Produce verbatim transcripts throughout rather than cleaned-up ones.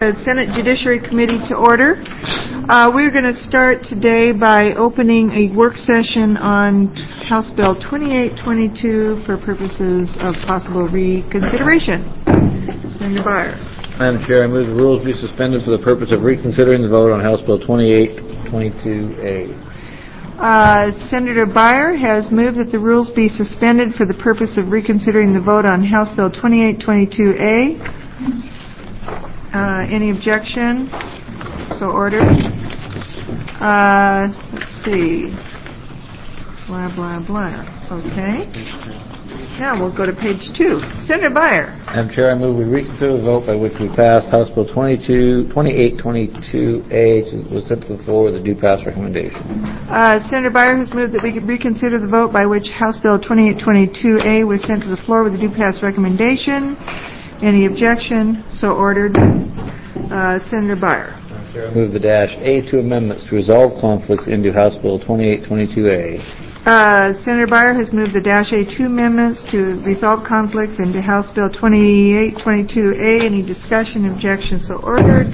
Senate Judiciary Committee to order. Uh, we're going to start today by opening a work session on House Bill twenty-eight twenty-two for purposes of possible reconsideration. Senator Beyer. Madam Chair, I move the rules be suspended for the purpose of reconsidering the vote on House Bill twenty-eight twenty-two A. Uh, Senator Beyer has moved that the rules be suspended for the purpose of reconsidering the vote on House Bill twenty-eight twenty-two A. Uh, any objection? So ordered. Uh, let's see. Blah, blah, blah. Okay. Now we'll go to page two. Senator Beyer. Madam Chair, I move we reconsider the vote by which we passed House Bill twenty-eight twenty-two A, which was sent to the floor with a due pass recommendation. Uh, Senator Beyer has moved that we reconsider the vote by which House Bill twenty-eight twenty-two A was sent to the floor with a due pass recommendation. Any objection? So ordered. Uh, Senator Beyer. I move the dash A two amendments to resolve conflicts into House Bill twenty-eight twenty-two A. Uh, Senator Beyer has moved the dash A two amendments to resolve conflicts into House Bill twenty-eight twenty-two A. Any discussion? Objection? So ordered.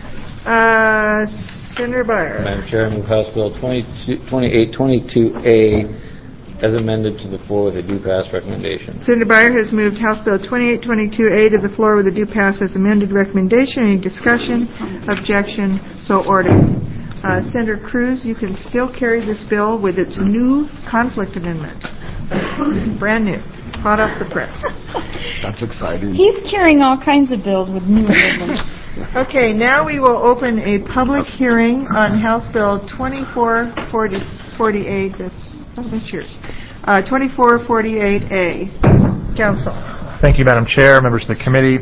Uh, Senator Beyer. Madam Chair, I move House Bill twenty-eight twenty-two A as amended to the floor with a due pass recommendation. Senator Beyer has moved House Bill twenty-eight twenty-two A to the floor with a due pass as amended recommendation. Any discussion? Objection? So ordered. Uh, Senator Cruz, you can still carry this bill with its new conflict amendment. Brand new. Hot off the press. That's exciting. He's carrying all kinds of bills with new amendments. Okay, now we will open a public hearing on House Bill twenty-four forty-eight. That's Oh, that's yours. Uh, twenty-four forty-eight A. Council. Thank you, Madam Chair, members of the committee.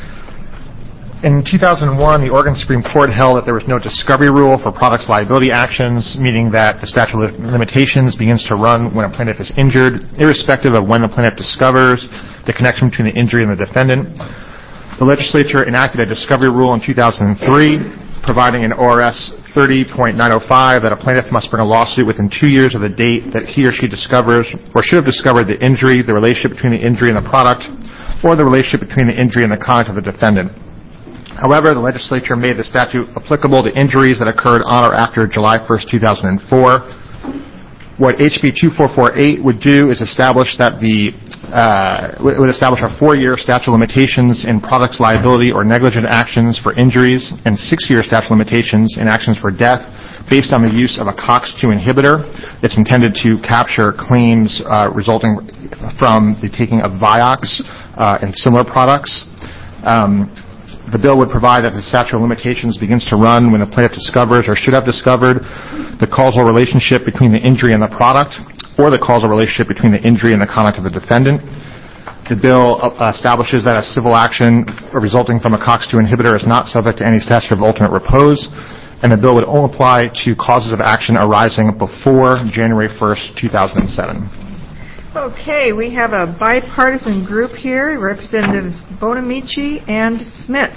In two thousand one, the Oregon Supreme Court held that there was no discovery rule for products liability actions, meaning that the statute of limitations begins to run when a plaintiff is injured, irrespective of when the plaintiff discovers the connection between the injury and the defendant. The legislature enacted a discovery rule in two thousand three, providing an O R S thirty point nine oh five that a plaintiff must bring a lawsuit within two years of the date that he or she discovers or should have discovered the injury, the relationship between the injury and the product, or the relationship between the injury and the conduct of the defendant. However, the legislature made the statute applicable to injuries that occurred on or after July first, two thousand four. What H B twenty-four forty-eight would do is establish that the uh, would establish a four-year statute of limitations in products liability or negligent actions for injuries and six-year statute of limitations in actions for death based on the use of a COX two inhibitor. It's intended to capture claims uh, resulting from the taking of Vioxx uh, and similar products. Um, The bill would provide that the statute of limitations begins to run when the plaintiff discovers or should have discovered the causal relationship between the injury and the product, or the causal relationship between the injury and the conduct of the defendant. The bill uh, establishes that a civil action resulting from a COX two inhibitor is not subject to any statute of ultimate repose, and the bill would only apply to causes of action arising before January first, two thousand seven. Okay, we have a bipartisan group here, Representatives Bonamici and Smith.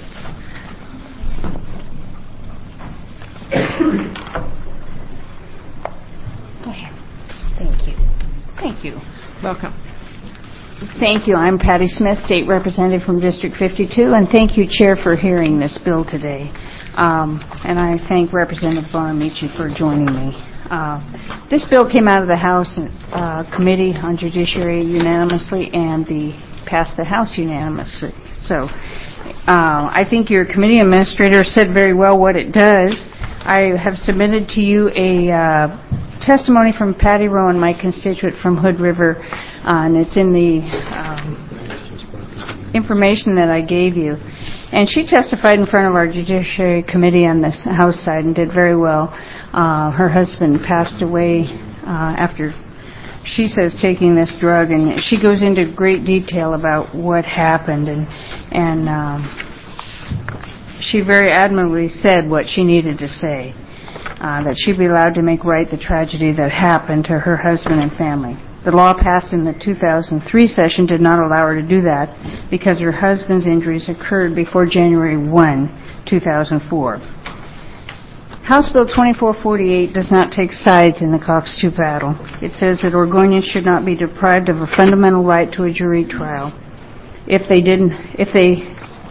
Thank you. Thank you. Welcome. Thank you. I'm Patty Smith, State Representative from District fifty-two, and thank you, Chair, for hearing this bill today. Um, and I thank Representative Bonamici for joining me. Uh, this bill came out of the House uh, Committee on Judiciary unanimously, and the passed the House unanimously. So uh, I think your committee administrator said very well what it does. I have submitted to you a uh, testimony from Patty Rowan, my constituent from Hood River, uh, and it's in the um, information that I gave you. And she testified in front of our Judiciary Committee on the House side and did very well. Uh, her husband passed away uh, after, she says, taking this drug, and she goes into great detail about what happened, and and um, she very admirably said what she needed to say, uh, that she'd be allowed to make right the tragedy that happened to her husband and family. The law passed in the two thousand three session did not allow her to do that because her husband's injuries occurred before January first, two thousand four. House Bill twenty-four forty-eight does not take sides in the COX two battle. It says that Oregonians should not be deprived of a fundamental right to a jury trial. If they didn't, if they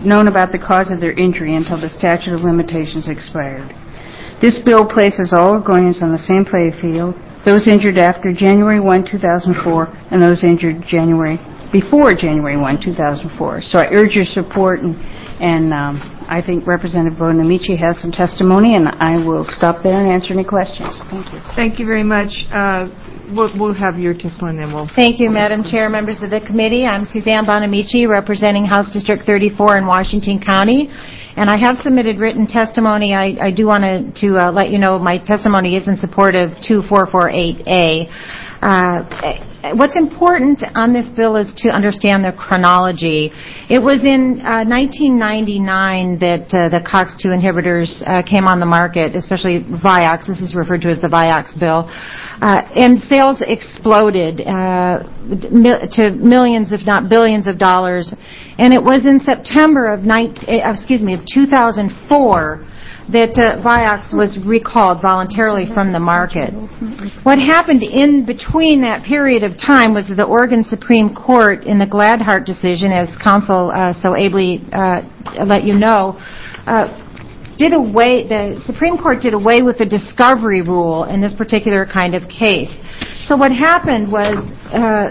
known about the cause of their injury until the statute of limitations expired. This bill places all Oregonians on the same playing field, those injured after January first, two thousand four, and those injured January before January first, two thousand four. So I urge your support, and, and um, I think Representative Bonamici has some testimony, and I will stop there and answer any questions. Thank you. Thank you very much. Uh, we'll, we'll have your testimony, then we'll... Thank you, Madam Chair, members of the committee. I'm Suzanne Bonamici, representing House District thirty-four in Washington County. And I have submitted written testimony. I, I do want to, to uh, let you know my testimony is in support of two four four eight A. Uh, what's important on this bill is to understand the chronology. It was in uh, nineteen ninety-nine that uh, the COX two inhibitors uh, came on the market, especially Vioxx. This is referred to as the Vioxx bill. Uh, and sales exploded uh, to millions, if not billions of dollars. And it was in September of, nineteen, excuse me, of two thousand four that uh, Vioxx was recalled voluntarily from the market. What happened in between that period of time was that the Oregon Supreme Court, in the Gladhart decision, as counsel uh, so ably uh, let you know, uh, did away, the Supreme Court did away with the discovery rule in this particular kind of case. So what happened was uh,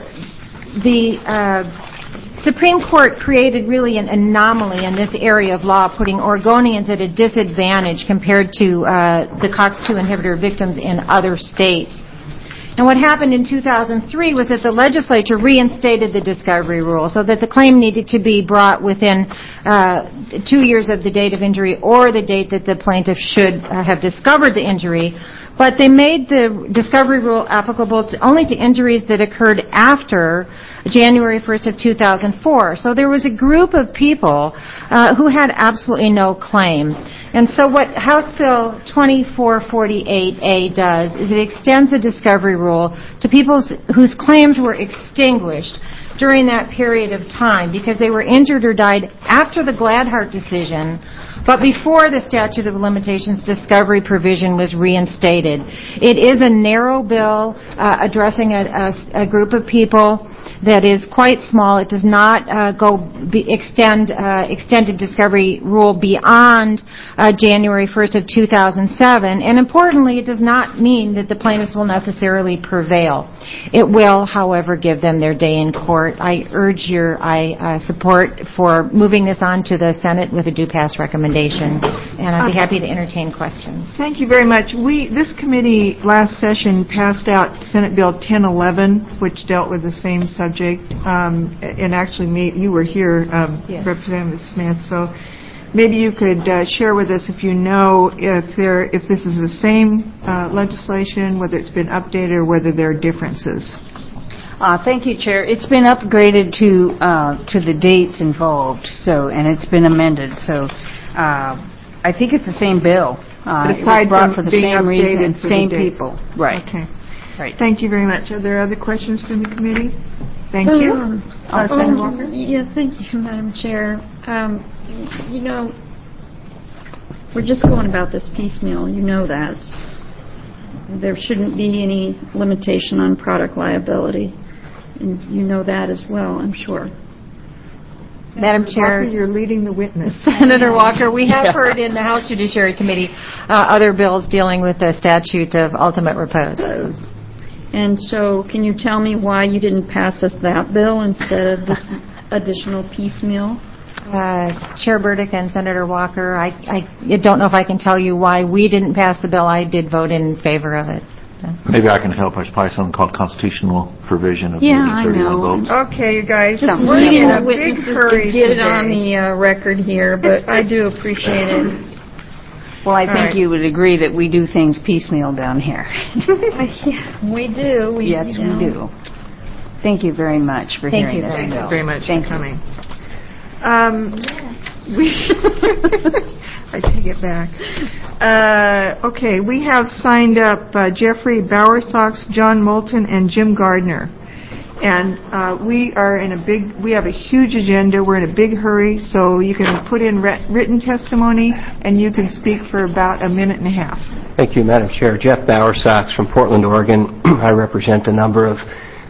the uh, Supreme Court created really an anomaly in this area of law, putting Oregonians at a disadvantage compared to uh, the COX two inhibitor victims in other states. And what happened in two thousand three was that the legislature reinstated the discovery rule so that the claim needed to be brought within uh, two years of the date of injury or the date that the plaintiff should uh, have discovered the injury. But they made the discovery rule applicable to, only to injuries that occurred after January first of two thousand four. So there was a group of people uh, who had absolutely no claim. And so what House Bill twenty-four forty-eight A does is it extends the discovery rule to people whose claims were extinguished during that period of time because they were injured or died after the Gladhart decision, but before the statute of limitations discovery provision was reinstated. It is a narrow bill uh, addressing a, a, a group of people that is quite small. It does not uh, go be extend uh, extended discovery rule beyond uh, January first of two thousand seven, and importantly, it does not mean that the plaintiffs will necessarily prevail. It will, however, give them their day in court. I urge your I uh, support for moving this on to the Senate with a due pass recommendation, and I'd be happy to entertain questions. Thank you very much. We this committee last session passed out Senate Bill ten eleven, which dealt with the same subject. Um, and actually, me, you were here, um, yes. Representative Smith. So maybe you could uh, share with us if you know if there if this is the same uh, legislation, whether it's been updated or whether there are differences. Uh, thank you, Chair. It's been upgraded to uh, to the dates involved, so and it's been amended. So uh, I think it's the same bill. Uh, but aside it was brought from for the being same reason, for same the dates. people. Right. Okay. Right. Thank you very much. Are there other questions from the committee? Thank you. Um, uh, Senator um, Walker? Yeah, thank you, Madam Chair. Um, you know, we're just going about this piecemeal. You know that. There shouldn't be any limitation on product liability. And you know that as well, I'm sure. Madam Chair, Walker, you're leading the witness. Senator Walker, we have heard in the House Judiciary Committee uh, other bills dealing with the statute of ultimate repose. And so can you tell me why you didn't pass us that bill instead of this additional piecemeal? Uh, Chair Burdick and Senator Walker, I, I don't know if I can tell you why we didn't pass the bill. I did vote in favor of it. Maybe I can help. There's probably something called constitutional provision of Yeah, needing I thirty-one know. votes. Okay, you guys. Just We're needing in the a big witnesses hurry to get today. it on the uh, record here, but I do appreciate it. Well, I think right. you would agree that we do things piecemeal down here. Yeah, we do. We, yes, you know. we do. Thank you very much for Thank hearing you. this Thank bill. you very much Thank for you. coming. Um, we I take it back. Uh, okay, we have signed up uh, Jeffrey Bowersox, John Moulton, and Jim Gardner. And uh, we are in a big, we have a huge agenda. We're in a big hurry, so you can put in re- written testimony, and you can speak for about a minute and a half. Thank you, Madam Chair. Jeff Bowersox from Portland, Oregon. I represent a number of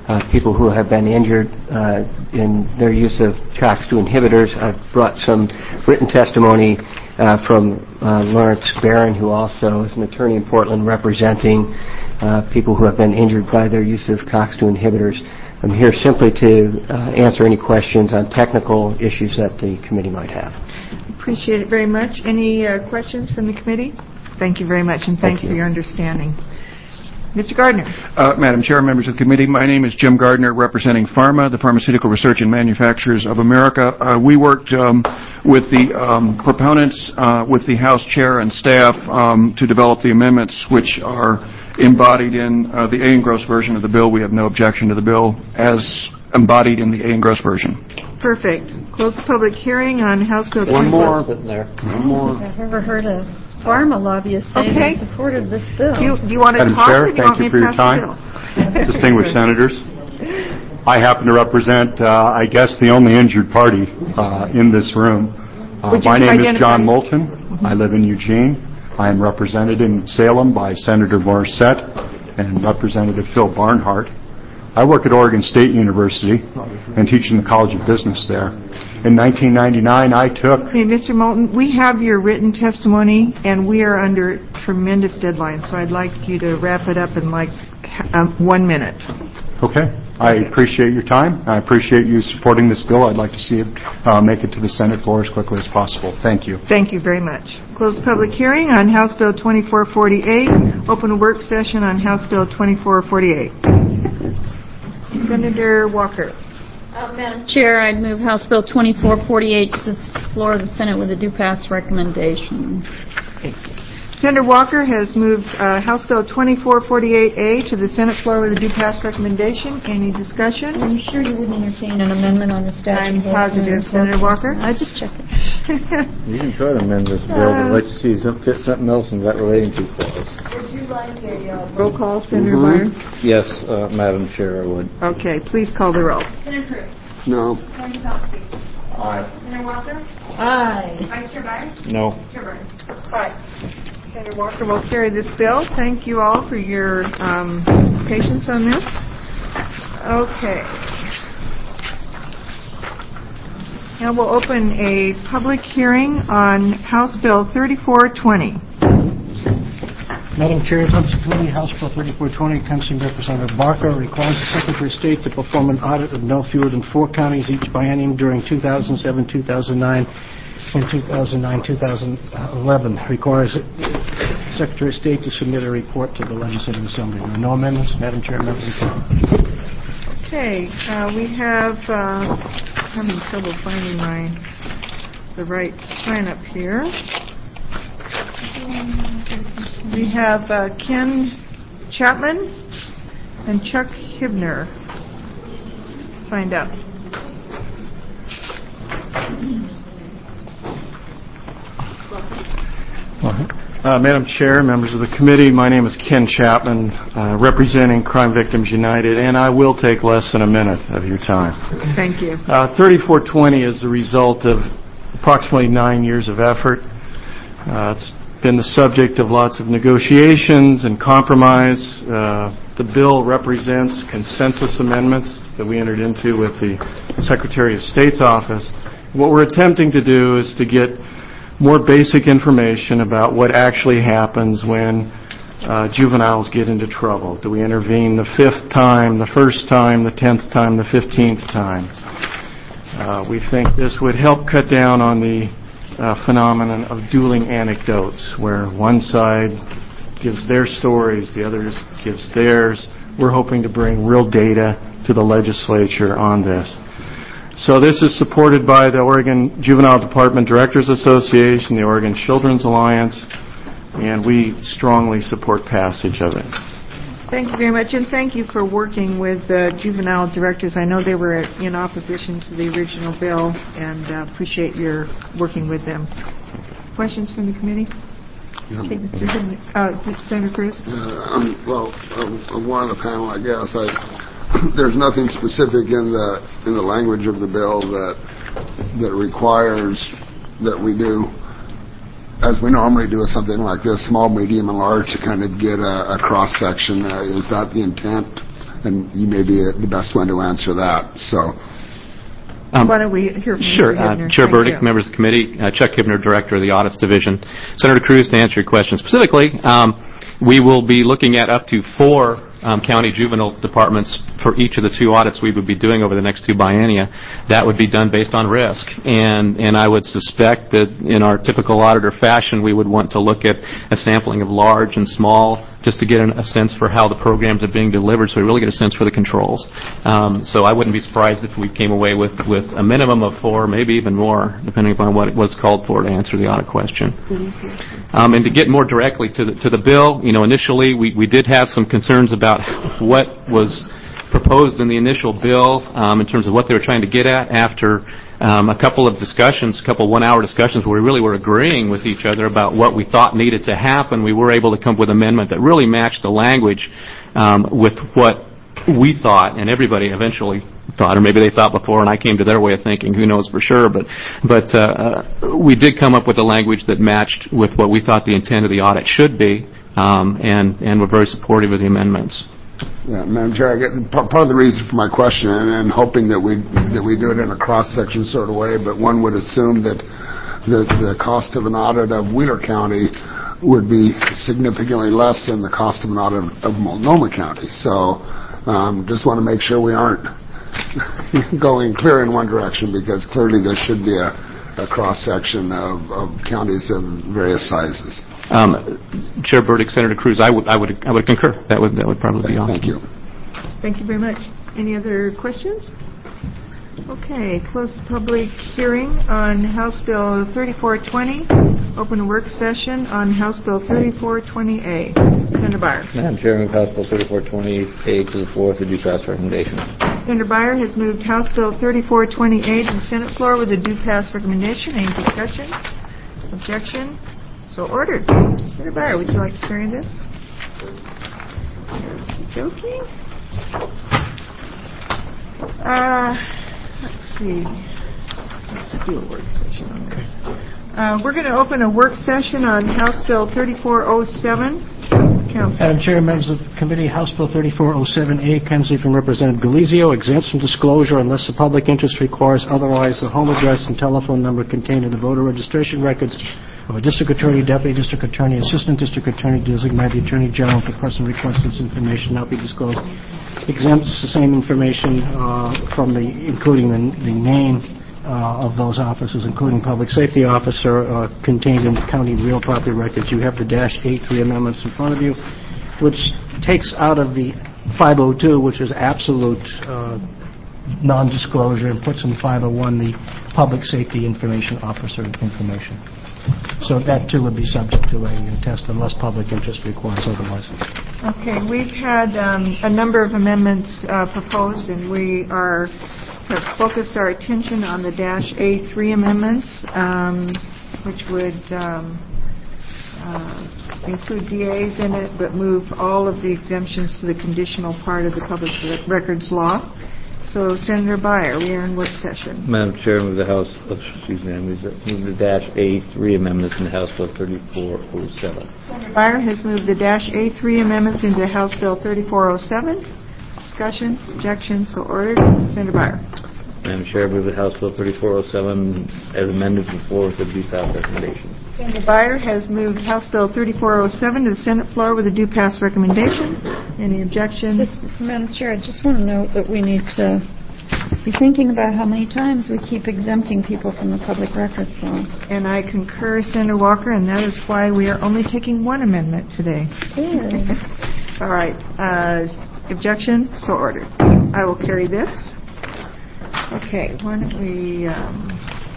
uh, people who have been injured uh, in their use of COX two inhibitors. I've brought some written testimony uh, from uh, Lawrence Barron, who also is an attorney in Portland representing uh, people who have been injured by their use of COX two inhibitors. I'm here simply to uh, answer any questions on technical issues that the committee might have. Appreciate it very much. Any uh, questions from the committee? Thank you very much, and thanks Thank you. for your understanding. Mister Gardner. Uh, Madam Chair, members of the committee, my name is Jim Gardner, representing Pharma, the Pharmaceutical Research and Manufacturers of America. Uh, we worked um, with the um, proponents, uh, with the House Chair and staff um, to develop the amendments which are embodied in uh, the A. Engross version of the bill. We have no objection to the bill as embodied in the A. Engross version. Perfect. Close the public hearing on House Bill One twenty-four. more. Sitting there. One more. I've ever heard a pharma lobbyist say Okay. they supported this bill. Do you, do you want to Madam talk Chair, or do you thank want you me for to your pass time. the bill? Distinguished senators, I happen to represent, uh, I guess, the only injured party uh, in this room. Uh, Would you my name is identify- John Moulton. Mm-hmm. I live in Eugene. I am represented in Salem by Senator Morissette and Representative Phil Barnhart. I work at Oregon State University and teach in the College of Business there. In nineteen ninety-nine, I took... Hey, Mister Moulton, we have your written testimony, and we are under tremendous deadline, so I'd like you to wrap it up in like um, one minute. Okay. I appreciate your time. I appreciate you supporting this bill. I'd like to see it uh, make it to the Senate floor as quickly as possible. Thank you. Thank you very much. Close the public hearing on House Bill twenty-four forty-eight. Open a work session on House Bill twenty-four forty-eight. Senator Walker. Uh, Madam Chair, I'd move House Bill twenty-four forty-eight to the floor of the Senate with a due pass recommendation. Senator Walker has moved uh, House Bill twenty-four forty-eight A to the Senate floor with a due pass recommendation. Any discussion? Are you sure you wouldn't entertain an amendment on the statute? I'm positive, Senator Walker. I just checked it. You can try to amend this bill, but I'd like to see some, fit something else in that relating to clause. Would you like a uh, roll call, Senator Byron? Yes, uh, Madam Chair, I would. Okay, please call the roll. Senator Cruz. No. Senator Salsky. Aye. Senator Walker. Aye. Vice Chair Byron. No. Chair Burns. Aye. Senator Walker will carry this bill. Thank you all for your um, patience on this. Okay. Now we'll open a public hearing on House Bill thirty-four twenty. Madam Chair, Thompson Committee, House Bill thirty-four twenty, comes from Representative Barker, requires the Secretary of State to perform an audit of no fewer than four counties each biennium during two thousand seven, two thousand nine, and two thousand nine, two thousand eleven. Requires the Secretary of State to submit a report to the Legislative Assembly. There are no amendments, Madam Chair, members of the Committee. Okay, uh, we have, uh, having trouble finding my, the right sign up here. We have uh, Ken Chapman and Chuck Hibner signed up. Uh, Madam Chair, members of the committee, my name is Ken Chapman, uh, representing Crime Victims United, and I will take less than a minute of your time. Thank you. Uh, thirty-four twenty is the result of approximately nine years of effort. Uh, it's been the subject of lots of negotiations and compromise. Uh, the bill represents consensus amendments that we entered into with the Secretary of State's office. What we're attempting to do is to get more basic information about what actually happens when uh, juveniles get into trouble. Do we intervene the fifth time, the first time, the tenth time, the fifteenth time? Uh, we think this would help cut down on the uh, phenomenon of dueling anecdotes, where one side gives their stories, the other gives theirs. We're hoping to bring real data to the legislature on this. So this is supported by the Oregon Juvenile Department Directors Association, the Oregon Children's Alliance, and we strongly support passage of it. Thank you very much, and thank you for working with the juvenile directors. I know they were in opposition to the original bill, and uh, appreciate your working with them. Questions from the committee? Yeah. Okay, Mister Hidden, uh, Senator Cruz? Uh, um, well, um, I'm one of the panel, I guess. I, there's nothing specific in the in the language of the bill that that requires that we do, as we normally do with something like this, small, medium, and large, to kind of get a, a cross section. Uh, is that the intent and you may be the best one to answer that. So. Um, Why don't we hear from Sure. Mister Uh, Chair Thank Burdick, you. members of the committee, uh, Chuck Kibner, Director of the Audits Division. Senator Cruz, to answer your question specifically, um, we will be looking at up to four um, county juvenile departments for each of the two audits we would be doing over the next two biennia. That would be done based on risk. And, and I would suspect that in our typical auditor fashion, we would want to look at a sampling of large and small just to get an, a sense for how the programs are being delivered, so we really get a sense for the controls. Um, so I wouldn't be surprised if we came away with, with a minimum of four, maybe even more, depending upon what was called for to answer the audit question. Um, and to get more directly to the, to the bill, you know, initially we, we did have some concerns about what was proposed in the initial bill um, in terms of what they were trying to get at. After um, a couple of discussions, a couple one-hour discussions where we really were agreeing with each other about what we thought needed to happen, we were able to come up with an amendment that really matched the language um, with what we thought, and everybody eventually thought, or maybe they thought before, and I came to their way of thinking. Who knows for sure? But but uh, we did come up with a language that matched with what we thought the intent of the audit should be, um, and and we're very supportive of the amendments. Yeah, Madam Chair, I get, part of the reason for my question, and, and hoping that we that we do it in a cross-section sort of way, but one would assume that the, the cost of an audit of Wheeler County would be significantly less than the cost of an audit of Multnomah County. So um, just want to make sure we aren't going clear in one direction, because clearly there should be a, a cross-section of, of counties of various sizes. Um, Chair Burdick, Senator Cruz, I would, I would, I would concur. That would, that would probably be all. Thank you. Thank you very much. Any other questions? Okay, close the public hearing on House Bill thirty-four twenty. Open a work session on House Bill thirty-four twenty A. Senator Byer. Madam Chair, move House Bill thirty-four twenty A to the floor with a due pass recommendation. Senator Byer has moved House Bill thirty-four twenty A to the Senate floor with a due pass recommendation. Any discussion? Objection? So ordered. Senator Byer, would you like to carry this? Joking? Uh, let's see. Let's do a work session on this. Uh, we're going to open a work session on House Bill thirty-four oh seven. Council. Madam Chair, members of the committee, House Bill thirty-four oh seven A comes from Representative Galizio, exempts from disclosure unless the public interest requires otherwise. The home address and telephone number contained in the voter registration records of a district attorney, deputy district attorney, assistant district attorney designated by the attorney general for person requesting this information not be disclosed. Exempts the same information uh, from the, including the, the name uh, of those officers, including public safety officer, uh, contained in the county real property records. You have the dash A three amendments in front of you, which takes out of the five oh two, which is absolute uh, non-disclosure, and puts in five oh one the public safety information officer information. So that, too, would be subject to a test unless public interest requires otherwise. Okay, we've had um, a number of amendments uh, proposed, and we are have focused our attention on the dash A three amendments, um, which would um, uh, include D As in it, but move all of the exemptions to the conditional part of the public records law. So, Senator Byer, we are in work session. Madam Chair, move the House, oh, excuse me, I move the, move the dash A three amendments in House Bill thirty-four oh seven. Senator Byer has moved the dash A three amendments into House Bill thirty-four oh seven. Discussion, objection, so ordered. Senator Byer. Madam Chair, move the House Bill thirty-four oh seven as amended to the floor with a due pass recommendation. Senator Byer has moved House Bill thirty-four oh seven to the Senate floor with a due pass recommendation. Any objection? This, Madam Chair, I just want to note that we need to be thinking about how many times we keep exempting people from the public records law. And I concur, Senator Walker, and that is why we are only taking one amendment today. Yeah. All right. Uh, objection? So ordered. I will carry this. Okay, why don't we... Um,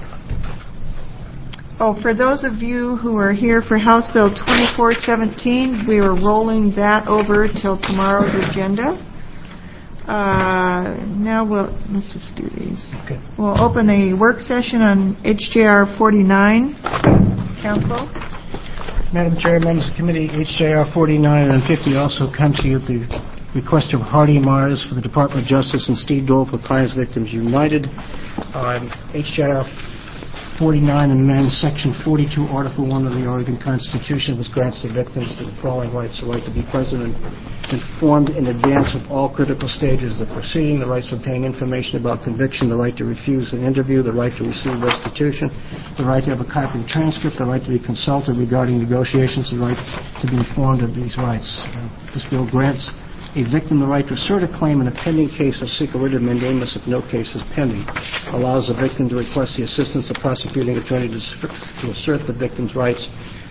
Oh, for those of you who are here for House Bill twenty-four seventeen, we are rolling that over till tomorrow's agenda. Uh, now we'll, let's just do these. Okay. We'll open a work session on H J R forty-nine. Council? Madam Chair, members of the committee, H J R forty-nine and fifty also comes to you at the request of Hardy Mars for the Department of Justice and Steve Dole for Clients Victims United. Um, H J R forty-nine amends Section forty-two, Article one of the Oregon Constitution, which grants the victims the following rights: the right to be present and informed in advance of all critical stages of the proceeding, the rights to obtain information about conviction, the right to refuse an interview, the right to receive restitution, the right to have a copy of the transcript, the right to be consulted regarding negotiations, the right to be informed of these rights. Uh, this bill grants a victim the right to assert a claim in a pending case or seek a writ of mandamus if no case is pending, allows the victim to request the assistance of prosecuting attorney to, to assert the victim's rights.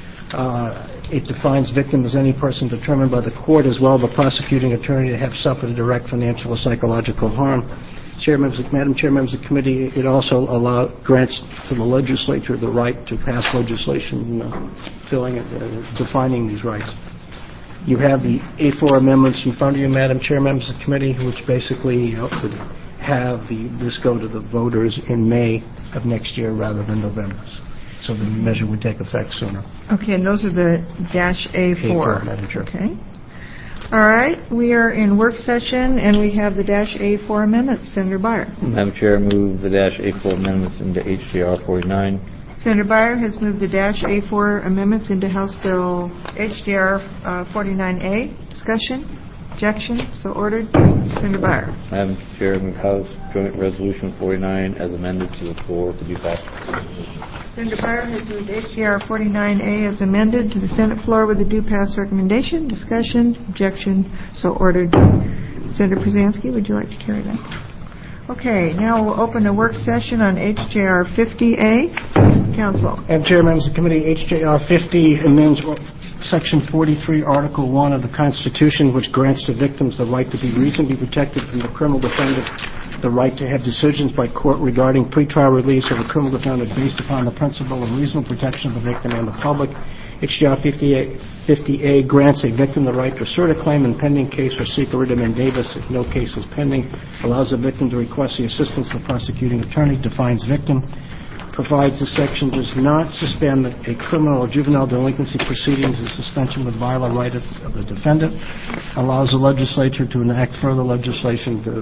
Uh, it defines victim as any person determined by the court as well as the prosecuting attorney to have suffered a direct financial or psychological harm. Chair members, Madam Chair, members of the committee, it also allow, grants to the legislature the right to pass legislation uh, filling it, uh, defining these rights. You have the A four amendments in front of you, Madam Chair, members of the committee, which basically uh, would have the, this go to the voters in May of next year rather than November. So the measure would take effect sooner. Okay, and those are the dash A four. A four, Madam Chair. Okay. All right, we are in work session, and we have the dash A four amendments. Senator Byer. Madam Chair, move the dash A four amendments into H J R forty-nine. Senator Byer has moved the dash A four amendments into House Bill H J R uh, forty-nine A. Discussion? Objection? So ordered. Senator Byer. Madam Chair, move House Joint Resolution forty-nine as amended to the floor for due passage. Senator Byer has moved H J R forty-nine A as amended to the Senate floor with a due pass recommendation. Discussion? Objection? So ordered. Senator Przansky, would you like to carry that? Okay, now we'll open a work session on H J R fifty A. Council. Madam Chair, members of the committee, H J R fifty amends Section forty-three, Article one of the Constitution, which grants to victims the right to be reasonably protected from the criminal defendant, the right to have decisions by court regarding pretrial release of a criminal defendant based upon the principle of reasonable protection of the victim and the public. H J R fifty A grants a victim the right to assert a claim in pending case or seek a writ of mandamus if no case is pending, allows the victim to request the assistance of the prosecuting attorney, defines victim, provides the section does not suspend a criminal or juvenile delinquency proceedings. The suspension would violate the right of, of the defendant, allows the legislature to enact further legislation to,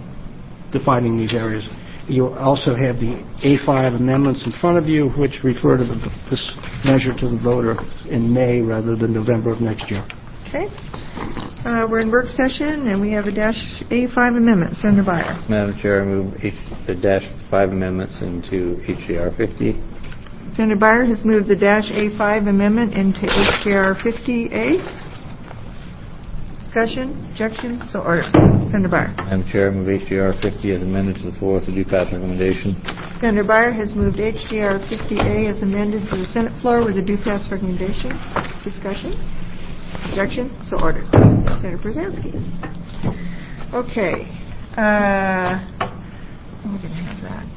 defining these areas. You also have the A five amendments in front of you, which refer to the, this measure to the voter in May rather than November of next year. Okay. Uh, we're in work session, and we have a dash A five amendment. Senator Byer. Madam Chair, I move H, the dash five amendments into H J R fifty. Senator Byer has moved the dash A five amendment into H J R fifty A. Discussion? Objection? So ordered. Senator Byer. Madam Chair, I move H J R fifty as amended to the floor with a due pass recommendation. Senator Byer has moved H J R fifty A as amended to the Senate floor with a due pass recommendation. Discussion? Objection? So ordered. Senator Przansky. Okay. Uh, we're going to have that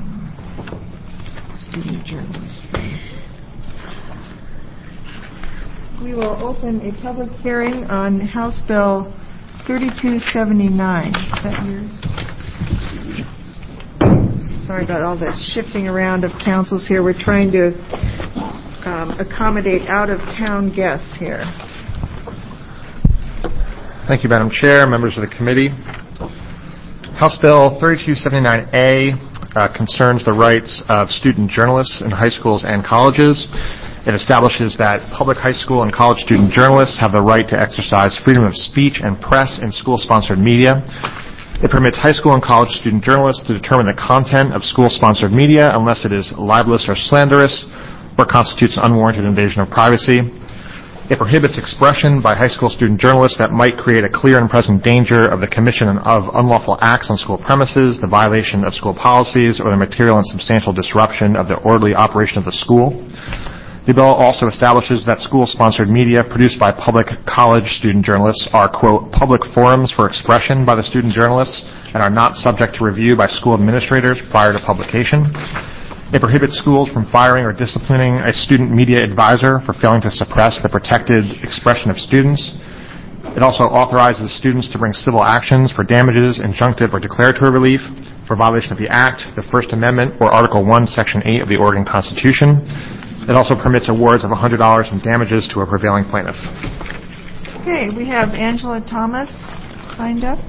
um, student journalist thing. We will open a public hearing on House Bill thirty-two seventy-nine. Is that yours? Sorry about all that shifting around of councils here. We're trying to um, accommodate out-of-town guests here. Thank you, Madam Chair, members of the committee. House Bill thirty-two seventy-nine A uh, concerns the rights of student journalists in high schools and colleges. It establishes that public high school and college student journalists have the right to exercise freedom of speech and press in school-sponsored media. It permits high school and college student journalists to determine the content of school-sponsored media unless it is libelous or slanderous or constitutes an unwarranted invasion of privacy. It prohibits expression by high school student journalists that might create a clear and present danger of the commission of unlawful acts on school premises, the violation of school policies, or the material and substantial disruption of the orderly operation of the school. The bill also establishes that school-sponsored media produced by public college student journalists are, quote, public forums for expression by the student journalists and are not subject to review by school administrators prior to publication. It prohibits schools from firing or disciplining a student media advisor for failing to suppress the protected expression of students. It also authorizes students to bring civil actions for damages, injunctive, or declaratory relief for violation of the Act, the First Amendment, or Article one, Section eight of the Oregon Constitution. It also permits awards of one hundred dollars in damages to a prevailing plaintiff. Okay, we have Angela Thomas signed up.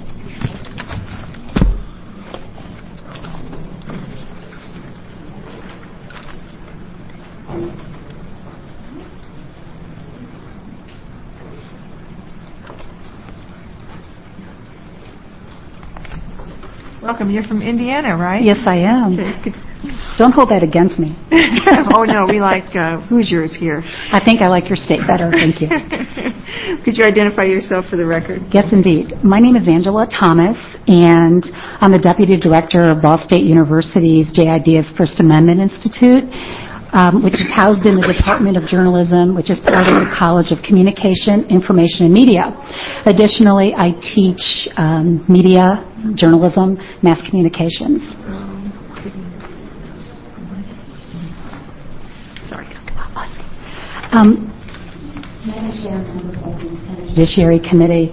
Welcome. You're from Indiana, right? Yes, I am. Don't hold that against me. Oh, no, we like uh, Hoosiers here. I think I like your state better. Thank you. Could you identify yourself for the record? Yes, indeed. My name is Angela Thomas, and I'm the Deputy Director of Ball State University's J IDEA's First Amendment Institute, um, which is housed in the Department of Journalism, which is part of the College of Communication, Information, and Media. Additionally, I teach um, media, journalism, mass communications. Um, Judiciary Committee.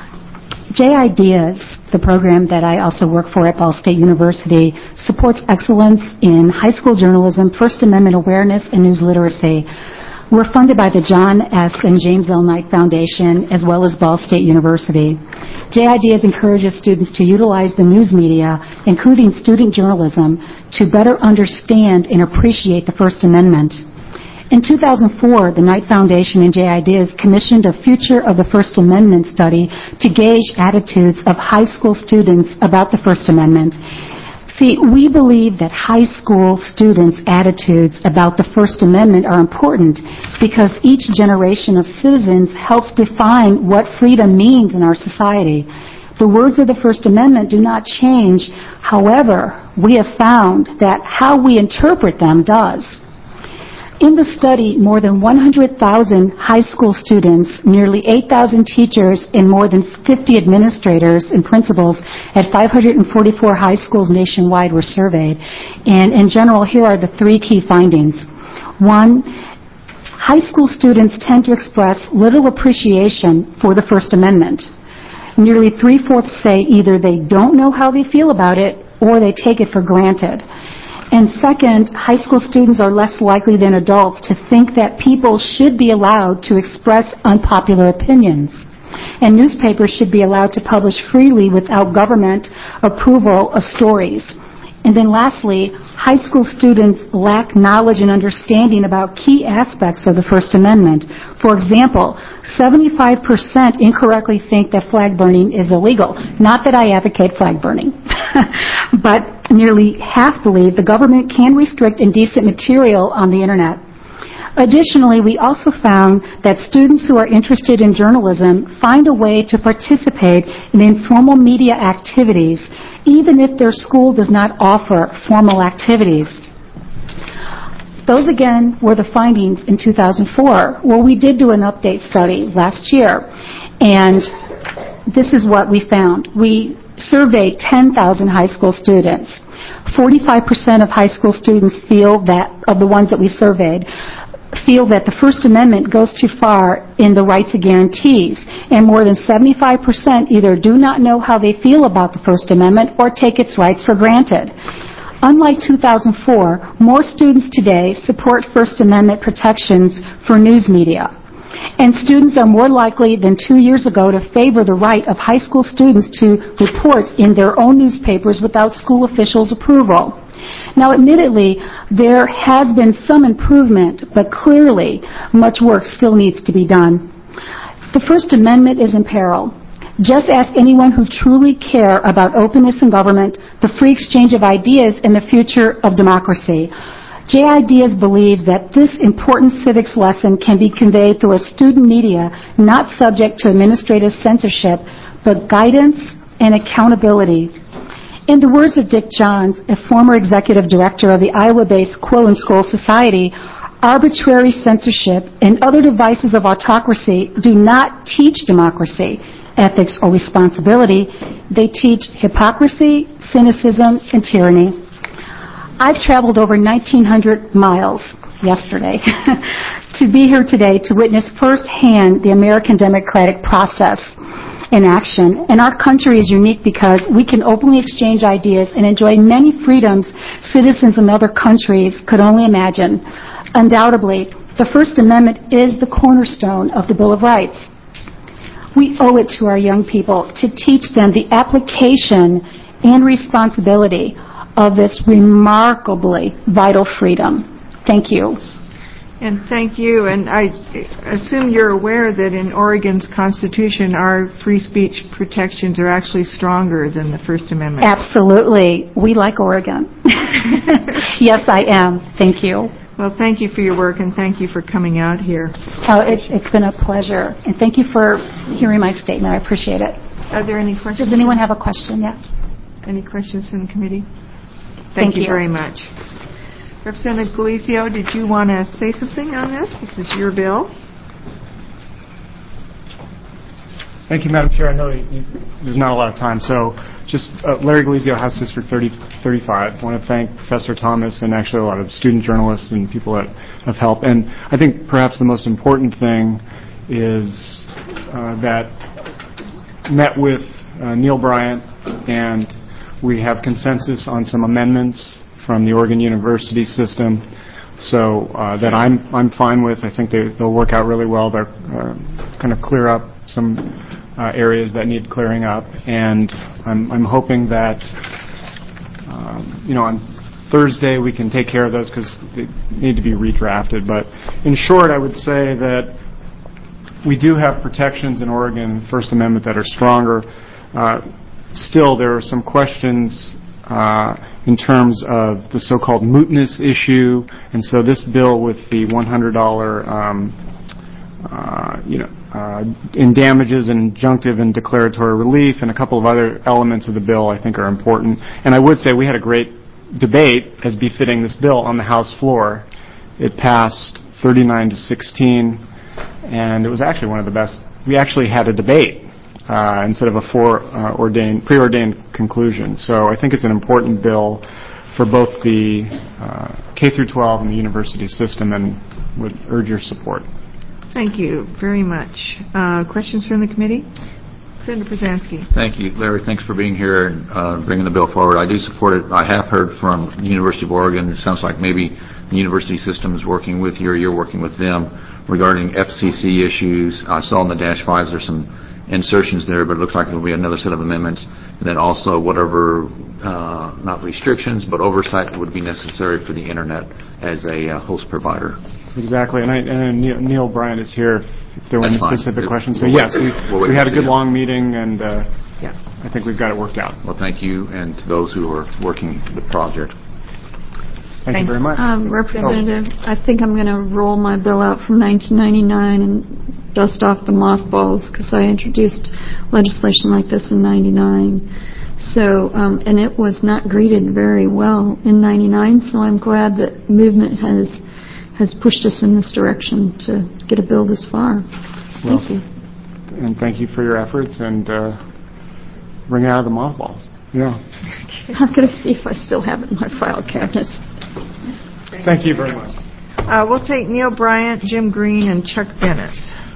J IDEAS, the program that I also work for at Ball State University, supports excellence in high school journalism, First Amendment awareness, and news literacy. We're funded by the John S. and James L. Knight Foundation, as well as Ball State University. J IDEAS encourages students to utilize the news media, including student journalism, to better understand and appreciate the First Amendment. In two thousand four, the Knight Foundation and J IDEAS commissioned a Future of the First Amendment study to gauge attitudes of high school students about the First Amendment. See, we believe that high school students' attitudes about the First Amendment are important because each generation of citizens helps define what freedom means in our society. The words of the First Amendment do not change. However, we have found that how we interpret them does. In the study, more than one hundred thousand high school students, nearly eight thousand teachers, and more than fifty administrators and principals at five hundred forty-four high schools nationwide were surveyed. And in general, here are the three key findings. One, high school students tend to express little appreciation for the First Amendment. Nearly three-fourths say either they don't know how they feel about it or they take it for granted. And second, high school students are less likely than adults to think that people should be allowed to express unpopular opinions. And newspapers should be allowed to publish freely without government approval of stories. And then lastly, high school students lack knowledge and understanding about key aspects of the First Amendment. For example, seventy-five percent incorrectly think that flag burning is illegal. Not that I advocate flag burning, but nearly half believe the government can restrict indecent material on the Internet. Additionally, we also found that students who are interested in journalism find a way to participate in informal media activities, even if their school does not offer formal activities. Those, again, were the findings in two thousand four. Well, we did do an update study last year, and this is what we found. We surveyed ten thousand high school students. forty-five percent of high school students feel that, of the ones that we surveyed, feel that the First Amendment goes too far in the rights and guarantees, and more than seventy-five percent either do not know how they feel about the First Amendment or take its rights for granted. Unlike two thousand four, more students today support First Amendment protections for news media. And students are more likely than two years ago to favor the right of high school students to report in their own newspapers without school officials' approval. Now, admittedly, there has been some improvement, but clearly much work still needs to be done. The First Amendment is in peril. Just ask anyone who truly care about openness in government, the free exchange of ideas, and the future of democracy. J IDEAS believes that this important civics lesson can be conveyed through a student media not subject to administrative censorship, but guidance and accountability. In the words of Dick Johns, a former executive director of the Iowa-based Quill and Scroll Society, arbitrary censorship and other devices of autocracy do not teach democracy, ethics, or responsibility. They teach hypocrisy, cynicism, and tyranny. I've traveled over nineteen hundred miles yesterday to be here today to witness firsthand the American democratic process in action. And our country is unique because we can openly exchange ideas and enjoy many freedoms citizens in other countries could only imagine. Undoubtedly, the First Amendment is the cornerstone of the Bill of Rights. We owe it to our young people to teach them the application and responsibility of this remarkably vital freedom. Thank you. And thank you. And I assume you're aware that in Oregon's Constitution, our free speech protections are actually stronger than the First Amendment. Absolutely. We like Oregon. Yes, I am. Thank you. Well, thank you for your work, and thank you for coming out here. Oh, it, it's been a pleasure. And thank you for hearing my statement. I appreciate it. Are there any questions? Does anyone have a question? Yes. Any questions from the committee? Thank, Thank you, you very much. Representative Galizio, did you want to say something on this? This is your bill. Thank you, Madam Chair. I know you, you, there's not a lot of time, so just uh, Larry Galizio, House District thirty thirty-five. I want to thank Professor Thomas and actually a lot of student journalists and people that have helped. And I think perhaps the most important thing is uh, that met with uh, Neil Bryant, and we have consensus on some amendments from the Oregon University system, so uh, that I'm I'm fine with. I think they, they'll work out really well. They're uh, kind of clear up some uh, areas that need clearing up, and I'm I'm hoping that um, you know on Thursday we can take care of those because they need to be redrafted. But in short, I would say that we do have protections in Oregon First Amendment that are stronger. Uh, still, there are some questions Uh, in terms of the so-called mootness issue, and so this bill with the one hundred dollars, um, uh, you know, uh, in damages and injunctive and declaratory relief, and a couple of other elements of the bill I think are important. And I would say we had a great debate, as befitting this bill, on the House floor. It passed thirty-nine to sixteen, and it was actually one of the best. We actually had a debate. Uh, instead of a foreordained, preordained conclusion. So I think it's an important bill for both the uh, K through twelve and the university system, and would urge your support. Thank you very much. Uh, questions from the committee? Senator Brzezinski. Thank you, Larry. Thanks for being here and uh, bringing the bill forward. I do support it. I have heard from the University of Oregon. It sounds like maybe the university system is working with you, or you're working with them regarding F C C issues. I saw in the dash fives there's some insertions there, but it looks like there will be another set of amendments. And then also whatever, uh, not restrictions, but oversight would be necessary for the Internet as a uh, host provider. Exactly. And, I, and Neil, Neil Bryant is here if there were any That's specific fine. questions. So We'll yes, wait, we, we'll wait we had to a good see long meeting, and uh, yeah. I think we've got it worked out. Well, thank you, and to those who are working the project. Thank you very much. Um, Representative, oh. I think I'm going to roll my bill out from nineteen ninety-nine and dust off the mothballs, because I introduced legislation like this in ninety-nine. So, um, and it was not greeted very well in ninety-nine, so I'm glad that movement has has pushed us in this direction to get a bill this far. Well, thank you. And thank you for your efforts, and uh, bring out of the mothballs. Yeah. I'm going to see if I still have it in my file cabinet. Thank you very much. Uh, we'll take Neil Bryant, Jim Green, and Chuck Bennett.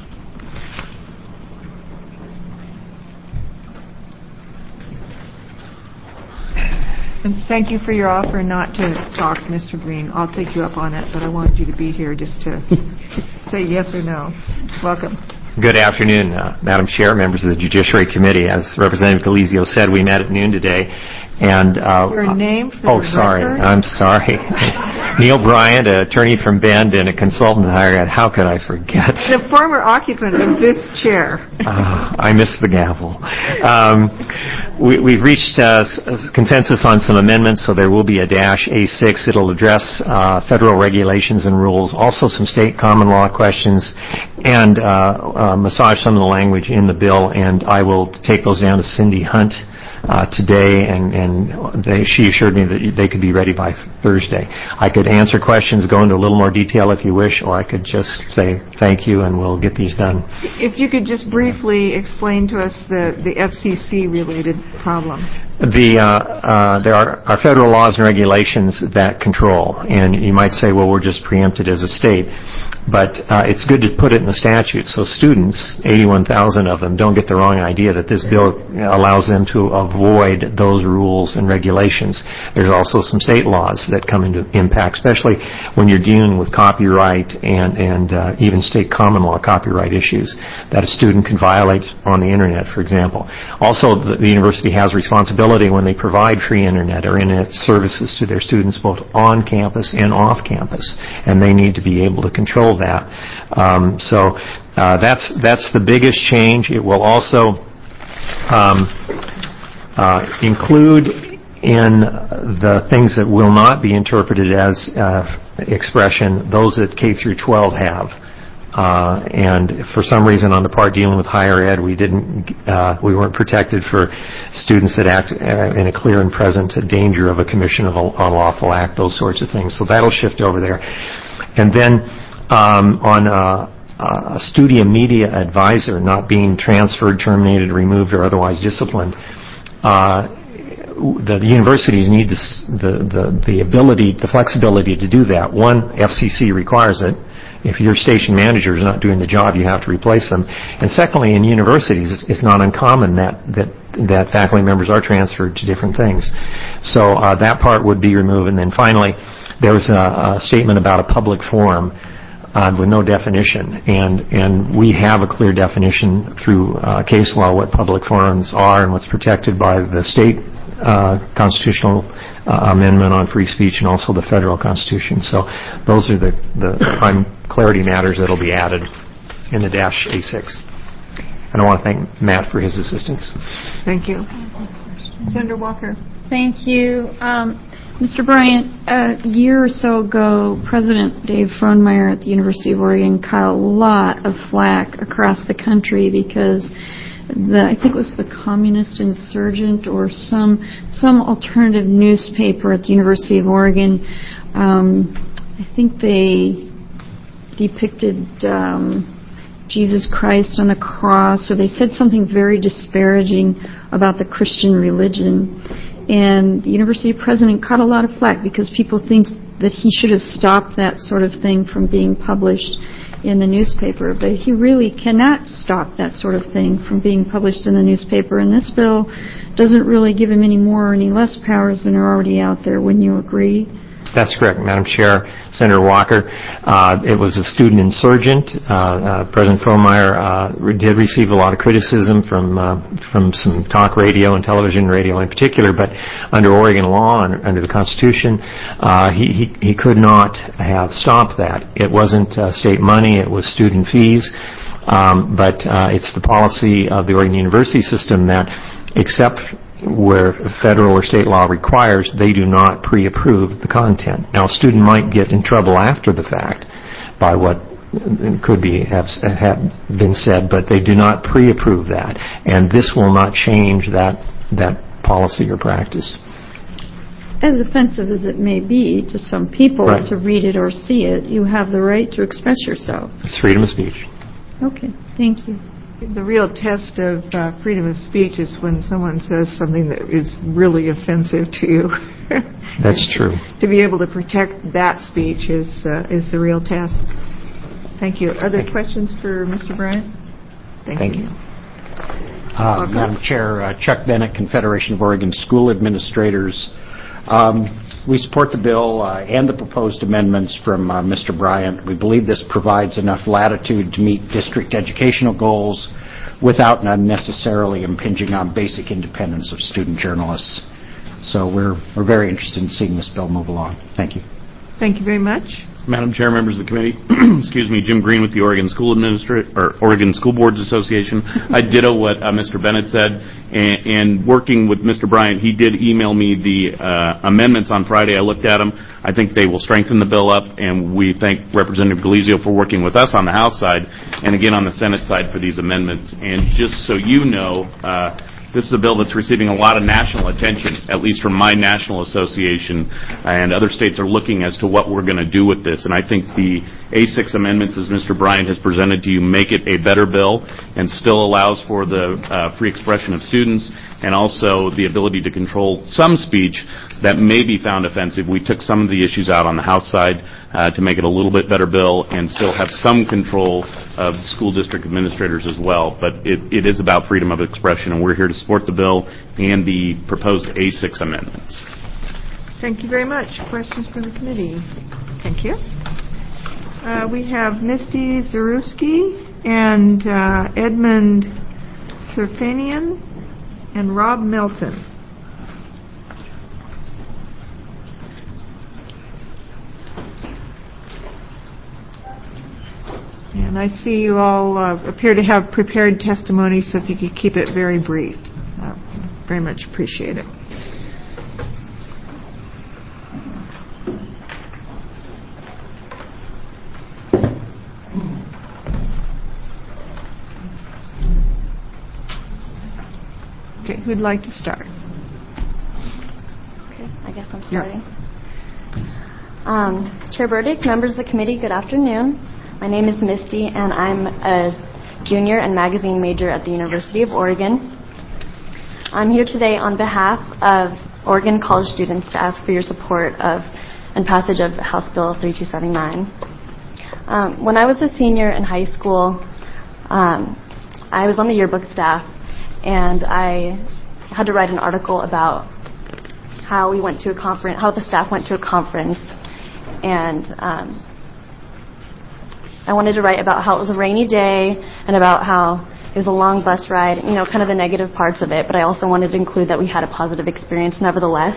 And thank you for your offer not to talk, Mister Green. I'll take you up on it, but I wanted you to be here just to say yes or no. Welcome. Good afternoon, uh, Madam Chair, members of the Judiciary Committee. As Representative Galizio said, we met at noon today. And uh, your name for oh, the sorry, record? I'm sorry. Neil Bryant, an attorney from Bend and a consultant at Higher Ed. How could I forget? The former occupant of this chair. Uh, I missed the gavel. Um, we, we've reached uh, consensus on some amendments, so there will be a dash A six. It'll address uh, federal regulations and rules, also some state common law questions, and uh, uh, massage some of the language in the bill. And I will take those down to Cindy Hunt Uh, today, and, and they, she assured me that they could be ready by Thursday. I could answer questions, go into a little more detail if you wish, or I could just say thank you and we'll get these done. If you could just briefly explain to us the, the F C C-related problem. The, uh, uh, there are, are federal laws and regulations that control, and you might say, well, we're just preempted as a state. But uh, it's good to put it in the statute so students, eighty-one thousand of them, don't get the wrong idea that this bill allows them to avoid those rules and regulations. There's also some state laws that come into impact, especially when you're dealing with copyright and, and uh, even state common law copyright issues that a student can violate on the Internet, for example. Also, the, the university has responsibility ability when they provide free internet or internet services to their students both on campus and off campus, and they need to be able to control that. Um, so uh, that's that's the biggest change. It will also um, uh, include in the things that will not be interpreted as uh, expression, those that K through twelve have. Uh, and for some reason on the part dealing with higher ed, we didn't, uh, we weren't protected for students that act uh, in a clear and present danger of a commission of an unlawful act, those sorts of things. So that'll shift over there. And then um, on uh, a Studia Media advisor not being transferred, terminated, removed, or otherwise disciplined, uh, the universities need this, the, the, the ability, the flexibility to do that. One, F C C requires it. If your station manager is not doing the job, you have to replace them. And secondly, in universities, it's, it's not uncommon that, that, that faculty members are transferred to different things. So uh, that part would be removed. And then finally, there's a, a statement about a public forum uh, with no definition. And, and we have a clear definition through uh, case law what public forums are and what's protected by the state uh, constitutional Uh, amendment on free speech and also the federal constitution. So those are the, the, the prime clarity matters that will be added in the dash A six. And I want to thank Matt for his assistance. Thank you. Senator Walker. Thank you. Um, Mister Bryant, a year or so ago, President Dave Frohnmeyer at the University of Oregon caught a lot of flack across the country because The, I think it was the Communist Insurgent or some some alternative newspaper at the University of Oregon. Um, I think they depicted um, Jesus Christ on a cross, or they said something very disparaging about the Christian religion. And the university president caught a lot of flack because people think that he should have stopped that sort of thing from being published in the newspaper, but he really cannot stop that sort of thing from being published in the newspaper, and this bill doesn't really give him any more or any less powers than are already out there. Wouldn't you agree? That's correct, Madam Chair. Senator Walker, uh, it was a student insurgent. Uh, uh, President Frohnmeyer uh, did receive a lot of criticism from uh, from some talk radio and television radio in particular, but under Oregon law and under the Constitution, uh, he, he, he could not have stopped that. It wasn't uh, state money, it was student fees, um, but uh, it's the policy of the Oregon University system that except where federal or state law requires, they do not pre-approve the content. Now, a student might get in trouble after the fact by what could be have, have been said, but they do not pre-approve that, and this will not change that that policy or practice. As offensive as it may be to some people right. to read it or see it, you have the right to express yourself. It's freedom of speech. Okay, thank you. The real test of uh, freedom of speech is when someone says something that is really offensive to you. That's true. To be able to protect that speech is uh, is the real test. Thank you. Other Thank questions you. for Mister Bryant? Thank, Thank you. you. Uh, Madam Chair, uh, Chuck Bennett, Confederation of Oregon School Administrators. Um, we support the bill uh, and the proposed amendments from uh, Mister Bryant. We believe this provides enough latitude to meet district educational goals without unnecessarily impinging on basic independence of student journalists. So we're we're very interested in seeing this bill move along. Thank you. Thank you very much. Madam Chair, members of the committee, excuse me, Jim Green with the Oregon School Administra- or Oregon School Boards Association. I ditto what uh, Mister Bennett said, and, and working with Mister Bryant, he did email me the uh, amendments on Friday. I looked at them. I think they will strengthen the bill up, and we thank Representative Galizio for working with us on the House side, and again on the Senate side for these amendments. And just so you know, uh, this is a bill that's receiving a lot of national attention, at least from my national association, and other states are looking as to what we're going to do with this. And I think the A six amendments, as Mister Bryant has presented to you, make it a better bill and still allows for the uh, free expression of students and also the ability to control some speech that may be found offensive. We took some of the issues out on the House side uh, to make it a little bit better bill and still have some control of school district administrators as well. But it, it is about freedom of expression, and we're here to support the bill and the proposed A six amendments. Thank you very much. Questions from the committee? Thank you. Uh, we have Misty Zarewski and uh, Edmund Serfanian and Rob Melton. And I see you all uh, appear to have prepared testimony, so if you could keep it very brief, uh, very much appreciate it. Okay, who'd like to start? Okay, I guess I'm starting. Um, Chair Burdick, members of the committee, good afternoon. My name is Misty, and I'm a junior and magazine major at the University of Oregon. I'm here today on behalf of Oregon college students to ask for your support of and passage of House Bill thirty-two seventy-nine. Um, when I was a senior in high school, um, I was on the yearbook staff, and I had to write an article about how we went to a conference, how the staff went to a conference, and um, I wanted to write about how it was a rainy day and about how it was a long bus ride, you know, kind of the negative parts of it, but I also wanted to include that we had a positive experience nevertheless.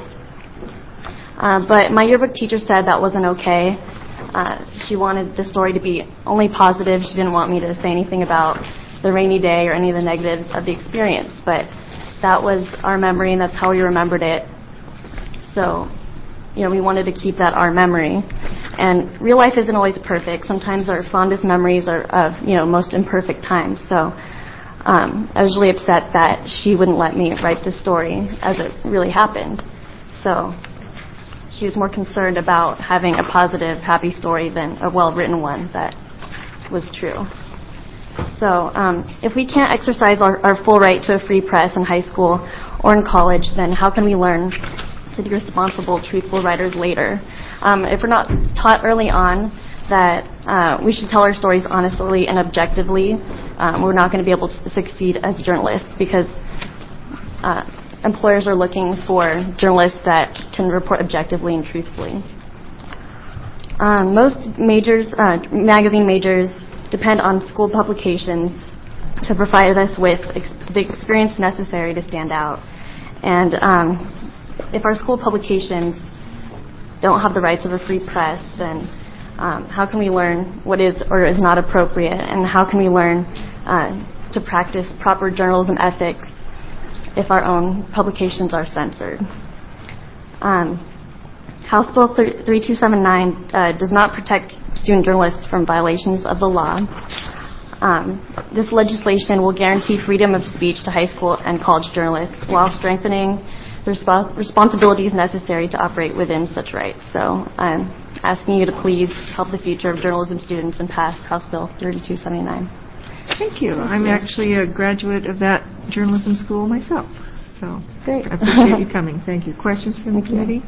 Uh, but my yearbook teacher said that wasn't okay. Uh, she wanted the story to be only positive. She didn't want me to say anything about the rainy day or any of the negatives of the experience, but that was our memory and that's how we remembered it. So, you know, we wanted to keep that our memory. And real life isn't always perfect. Sometimes our fondest memories are of, you know, most imperfect times. So um, I was really upset that she wouldn't let me write this story as it really happened. So she was more concerned about having a positive, happy story than a well-written one that was true. So um, if we can't exercise our, our full right to a free press in high school or in college, then how can we learn to be responsible, truthful writers later? Um, if we're not taught early on that uh, we should tell our stories honestly and objectively, um, we're not going to be able to succeed as journalists, because uh, employers are looking for journalists that can report objectively and truthfully. Um, most majors, uh, magazine majors, depend on school publications to provide us with ex- the experience necessary to stand out. And um, if our school publications don't have the rights of a free press, then um, how can we learn what is or is not appropriate, and how can we learn uh, to practice proper journalism ethics if our own publications are censored? Um, House Bill thirty-two seventy-nine uh, does not protect student journalists from violations of the law. Um, this legislation will guarantee freedom of speech to high school and college journalists while strengthening the resp- responsibilities necessary to operate within such rights. So I'm asking you to please help the future of journalism students and pass House Bill thirty-two seventy-nine. Thank you. I'm actually a graduate of that journalism school myself, so Great. I appreciate you coming. Thank you. Questions from the committee?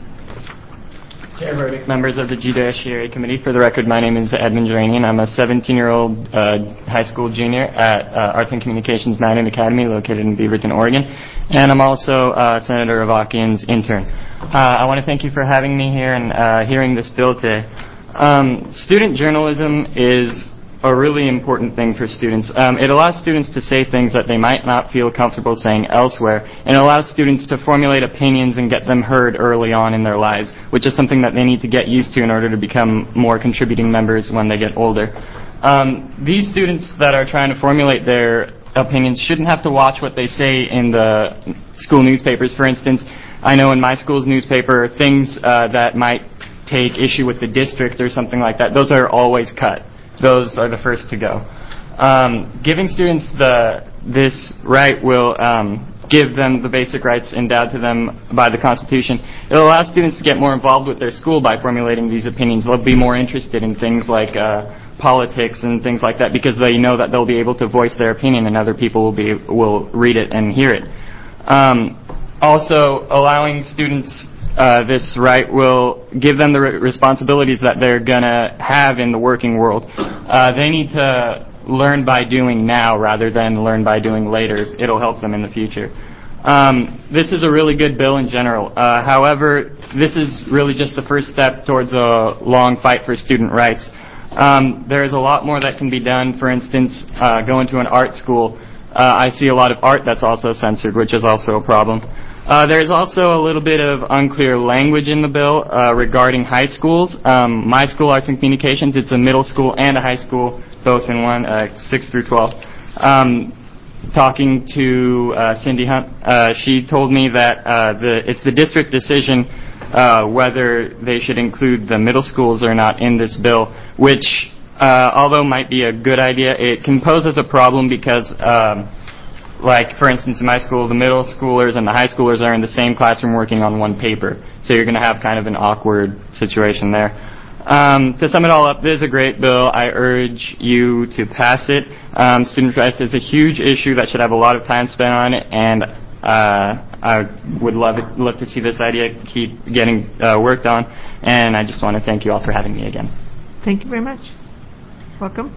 Chair Burdick, members of the Judiciary Committee, for the record, my name is Edmund Duranian. I'm a seventeen-year-old uh, high school junior at uh, Arts and Communications Manning Academy located in Beaverton, Oregon, and I'm also uh, Senator Avakian's intern. Uh, I want to thank you for having me here and uh, hearing this bill today. Um, student journalism is a really important thing for students. Um, it allows students to say things that they might not feel comfortable saying elsewhere, and it allows students to formulate opinions and get them heard early on in their lives, which is something that they need to get used to in order to become more contributing members when they get older. Um, these students that are trying to formulate their opinions shouldn't have to watch what they say in the school newspapers. For instance, I know in my school's newspaper, things uh, that might take issue with the district or something like that, those are always cut. Those are the first to go. Um, giving students the this right will um, give them the basic rights endowed to them by the Constitution. It will allow students to get more involved with their school by formulating these opinions. They'll be more interested in things like uh, politics and things like that, because they know that they'll be able to voice their opinion and other people will be will read it and hear it. Um, also, allowing students Uh, this right will give them the re- responsibilities that they're going to have in the working world. Uh, they need to learn by doing now rather than learn by doing later. It'll help them in the future. Um, this is a really good bill in general. Uh, however, this is really just the first step towards a long fight for student rights. Um, there's a lot more that can be done. For instance, uh, going to an art school, uh, I see a lot of art that's also censored, which is also a problem. Uh, there is also a little bit of unclear language in the bill uh, regarding high schools. Um, my school, Arts and Communications, it's a middle school and a high school, both in one, uh, six through twelve. Um, talking to uh, Cindy Hunt, uh, she told me that uh, the it's the district decision uh, whether they should include the middle schools or not in this bill, which, uh, although might be a good idea, it can pose as a problem because um, like, for instance, in my school, the middle schoolers and the high schoolers are in the same classroom working on one paper. So you're going to have kind of an awkward situation there. Um, to sum it all up, this is a great bill. I urge you to pass it. Um, student rights is a huge issue that should have a lot of time spent on it, and uh, I would love it, love to see this idea keep getting uh, worked on. And I just want to thank you all for having me again. Thank you very much. Welcome.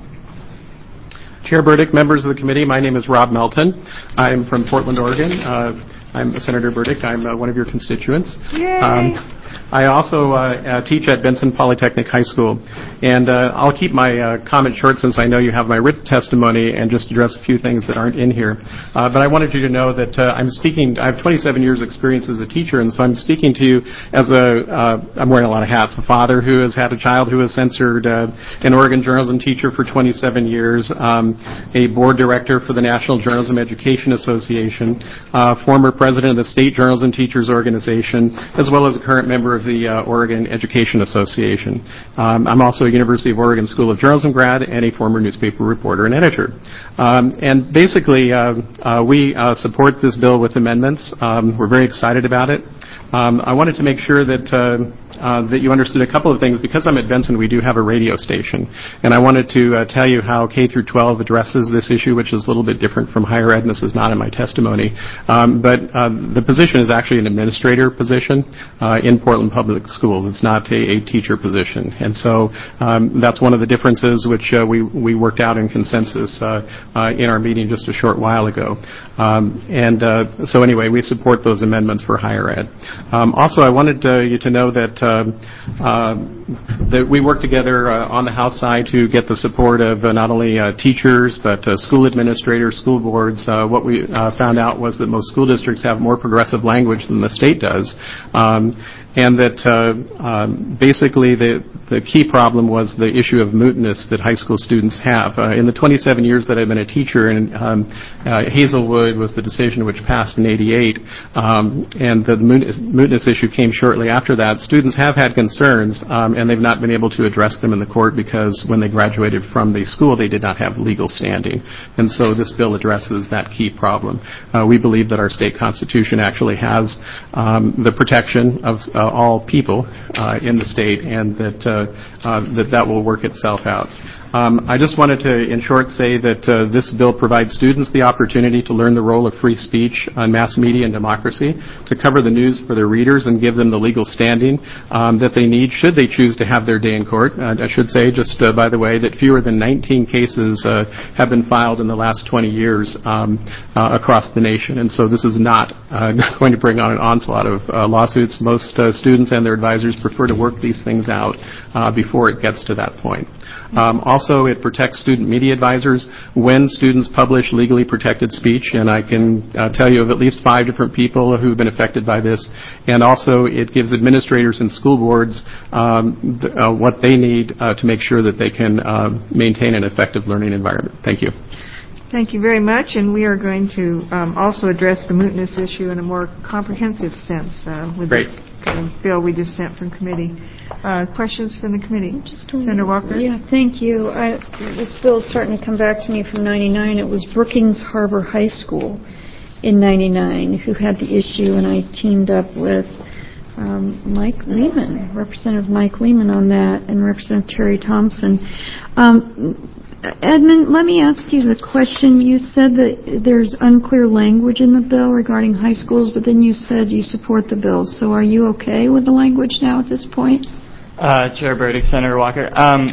Chair Burdick, members of the committee, my name is Rob Melton. I'm from Portland, Oregon. Uh, I'm Senator Burdick. I'm uh, one of your constituents. Yay! Um, I also uh, uh, teach at Benson Polytechnic High School. And uh, I'll keep my uh, comment short since I know you have my written testimony and just address a few things that aren't in here. Uh, but I wanted you to know that uh, I'm speaking, I have twenty-seven years experience as a teacher, and so I'm speaking to you as a, uh, I'm wearing a lot of hats, a father who has had a child who was censored, uh, an Oregon journalism teacher for twenty-seven years, um, a board director for the National Journalism Education Association, uh, former president of the State Journalism Teachers Organization, as well as a current member of the uh, Oregon Education Association. Um, I'm also a University of Oregon School of Journalism grad and a former newspaper reporter and editor. Um, and basically, uh, uh, we uh, support this bill with amendments. Um, we're very excited about it. Um, I wanted to make sure that uh, uh, that you understood a couple of things. Because I'm at Benson, we do have a radio station, and I wanted to uh, tell you how K through twelve addresses this issue, which is a little bit different from higher ed, and this is not in my testimony. Um, but uh, the position is actually an administrator position uh, in Portland Public Schools. It's not a, a teacher position, and so um, that's one of the differences which uh, we we worked out in consensus uh, uh, in our meeting just a short while ago. Um, and uh, so anyway, we support those amendments for higher ed. Um, also, I wanted uh, you to know that uh, uh, that we work together uh, on the House side to get the support of uh, not only uh, teachers but uh, school administrators, school boards. Uh, what we uh, found out was that most school districts have more progressive language than the state does. Um, and that uh, um, basically the, the key problem was the issue of mootness that high school students have. Uh, in the twenty-seven years that I've been a teacher, and um, uh, Hazelwood was the decision which passed in eighty-eight, um, and the mootness, mootness issue came shortly after that. Students have had concerns, um, and they've not been able to address them in the court because when they graduated from the school, they did not have legal standing. And so this bill addresses that key problem. Uh, we believe that our state constitution actually has um, the protection of uh, all people uh, in the state, and that uh, uh, that that will work itself out. Um, I just wanted to, in short, say that uh, this bill provides students the opportunity to learn the role of free speech on mass media and democracy, to cover the news for their readers and give them the legal standing um, that they need should they choose to have their day in court. Uh, I should say, just uh, by the way, that fewer than nineteen cases uh, have been filed in the last twenty years um, uh, across the nation, and so this is not uh, going to bring on an onslaught of uh, lawsuits. Most uh, students and their advisors prefer to work these things out uh, before it gets to that point. Um, also, it protects student media advisors when students publish legally protected speech, and I can uh, tell you of at least five different people who have been affected by this. And also, it gives administrators and school boards um, th- uh, what they need uh, to make sure that they can uh, maintain an effective learning environment. Thank you. Thank you very much, and we are going to um, also address the mootness issue in a more comprehensive sense uh, with Great. this uh, bill we just sent from committee. Uh, questions from the committee? Just Senator Walker? Yeah, thank you. I, this bill is starting to come back to me from ninety-nine. It was Brookings Harbor High School in ninety-nine who had the issue, and I teamed up with um, Mike Lehman, Representative Mike Lehman on that, and Representative Terry Thompson. Um, Edmund, let me ask you the question. You said that there's unclear language in the bill regarding high schools, but then you said you support the bill. So are you okay with the language now at this point? Uh, Chair Burdick, Senator Walker. Um,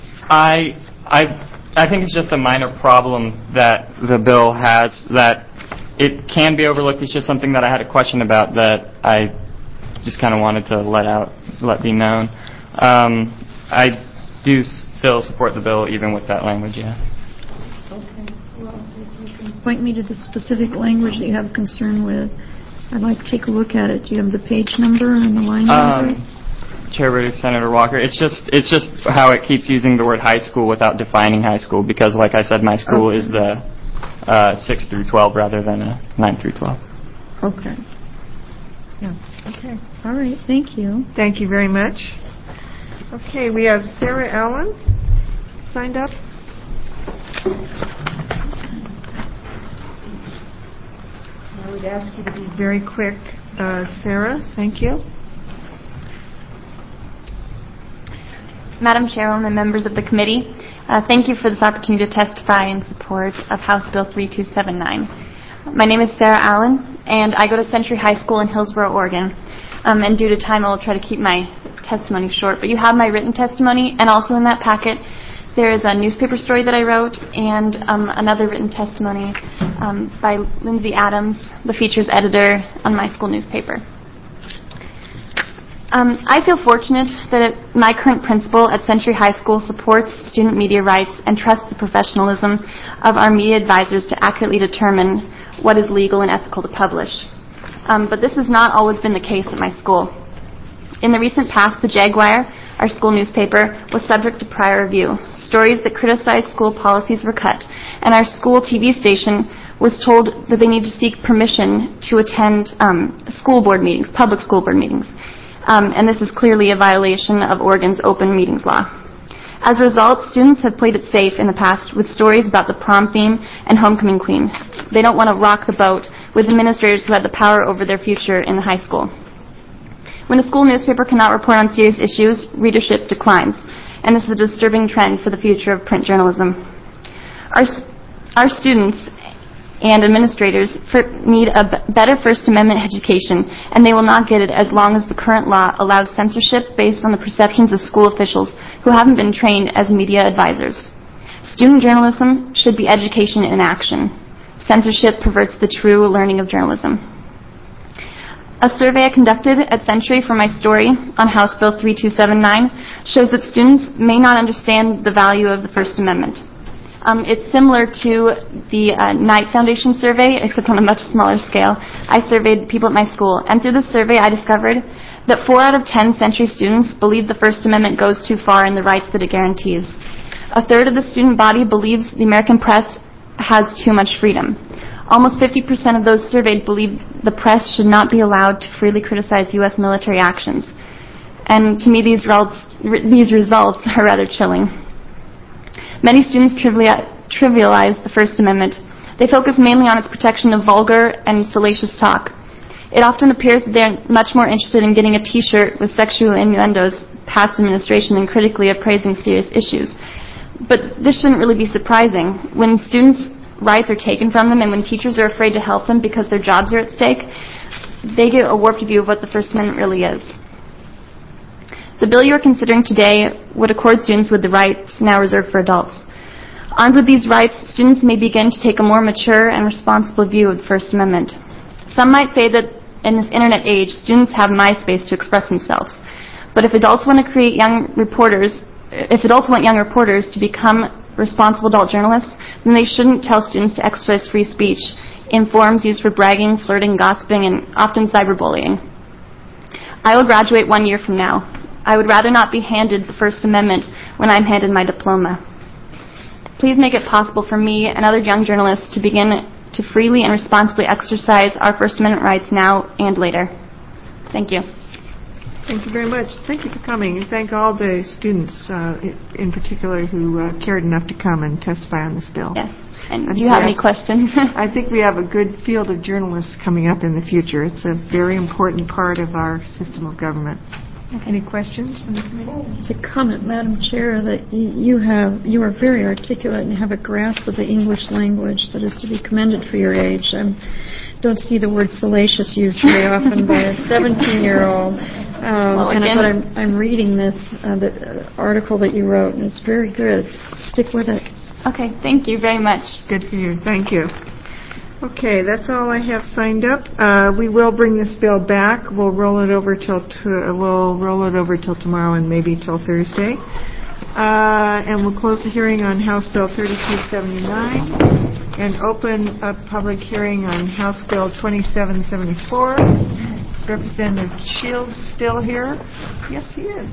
I, I, I think it's just a minor problem that the bill has, that it can be overlooked. It's just something that I had a question about that I just kind of wanted to let out, let be known. Um, I do still support the bill even with that language, yeah. Okay. Well, if you can point me to the specific language that you have concern with, I'd like to take a look at it. Do you have the page number and the line number? Um, Chair Riddick, Senator Walker, it's just it's just how it keeps using the word high school without defining high school, because like I said, my school Okay. is the uh, six through twelve rather than a nine through twelve. Okay. Yeah. Okay. All right. Thank you. Thank you very much. Okay, we have Sarah Allen signed up. I would ask you to be very quick, uh, Sarah. Thank you. Madam Chairwoman and members of the committee, uh, thank you for this opportunity to testify in support of House Bill three two seven nine. My name is Sarah Allen, and I go to Century High School in Hillsboro, Oregon. Um, and due to time, I will try to keep my testimony short. But you have my written testimony, and also in that packet, there is a newspaper story that I wrote and um, another written testimony um, by Lindsay Adams, the features editor on my school newspaper. Um, I feel fortunate that it, my current principal at Century High School supports student media rights and trusts the professionalism of our media advisors to accurately determine what is legal and ethical to publish. Um, but this has not always been the case at my school. In the recent past, the Jaguar, our school newspaper, was subject to prior review. Stories that criticized school policies were cut, and our school T V station was told that they need to seek permission to attend um, school board meetings, public school board meetings. Um, and this is clearly a violation of Oregon's open meetings law. As a result, students have played it safe in the past with stories about the prom theme and homecoming queen. They don't want to rock the boat with administrators who have the power over their future in the high school. When a school newspaper cannot report on serious issues, readership declines, and this is a disturbing trend for the future of print journalism. Our, our students and administrators for, need a b- better First Amendment education, and they will not get it as long as the current law allows censorship based on the perceptions of school officials who haven't been trained as media advisors. Student journalism should be education in action. Censorship perverts the true learning of journalism. A survey I conducted at Century for my story on House Bill three two seven nine shows that students may not understand the value of the First Amendment. Um, it's similar to the uh, Knight Foundation survey, except on a much smaller scale. I surveyed people at my school, and through the survey I discovered that four out of ten Century students believe the First Amendment goes too far in the rights that it guarantees. A third of the student body believes the American press has too much freedom. Almost fifty percent of those surveyed believe the press should not be allowed to freely criticize U S military actions. And to me, these results, these results are rather chilling. Many students trivialize the First Amendment. They focus mainly on its protection of vulgar and salacious talk. It often appears that they're much more interested in getting a T-shirt with sexual innuendos past administration than critically appraising serious issues. But this shouldn't really be surprising. When students' rights are taken from them and when teachers are afraid to help them because their jobs are at stake, they get a warped view of what the First Amendment really is. The bill you are considering today would accord students with the rights now reserved for adults. Armed with these rights, students may begin to take a more mature and responsible view of the First Amendment. Some might say that in this internet age, students have MySpace to express themselves. But if adults want to create young reporters, if adults want young reporters to become responsible adult journalists, then they shouldn't tell students to exercise free speech in forums used for bragging, flirting, gossiping, and often cyberbullying. I will graduate one year from now. I would rather not be handed the First Amendment when I'm handed my diploma. Please make it possible for me and other young journalists to begin to freely and responsibly exercise our First Amendment rights now and later. Thank you. Thank you very much. Thank you for coming, and thank all the students, uh, in particular, who uh, cared enough to come and testify on this bill. Yes. And do you have any questions? I think we have a good field of journalists coming up in the future. It's a very important part of our system of government. Okay. Any questions from the committee? To comment, Madam Chair, that you have you are very articulate and have a grasp of the English language that is to be commended for your age. I don't see the word salacious used very often by a seventeen-year-old. Um, well, and again, but I'm, I'm reading this uh, the uh, article that you wrote, and it's very good. Stick with it. Okay, thank you very much. Good for you. Thank you. Okay, that's all I have signed up. Uh, we will bring this bill back. We'll roll it over till t- we'll roll it over till tomorrow and maybe till Thursday. Uh, and we'll close the hearing on House Bill thirty-two seventy-nine. and open a public hearing on House Bill twenty-seven seventy-four. Is Representative Shields still here? Yes, he is.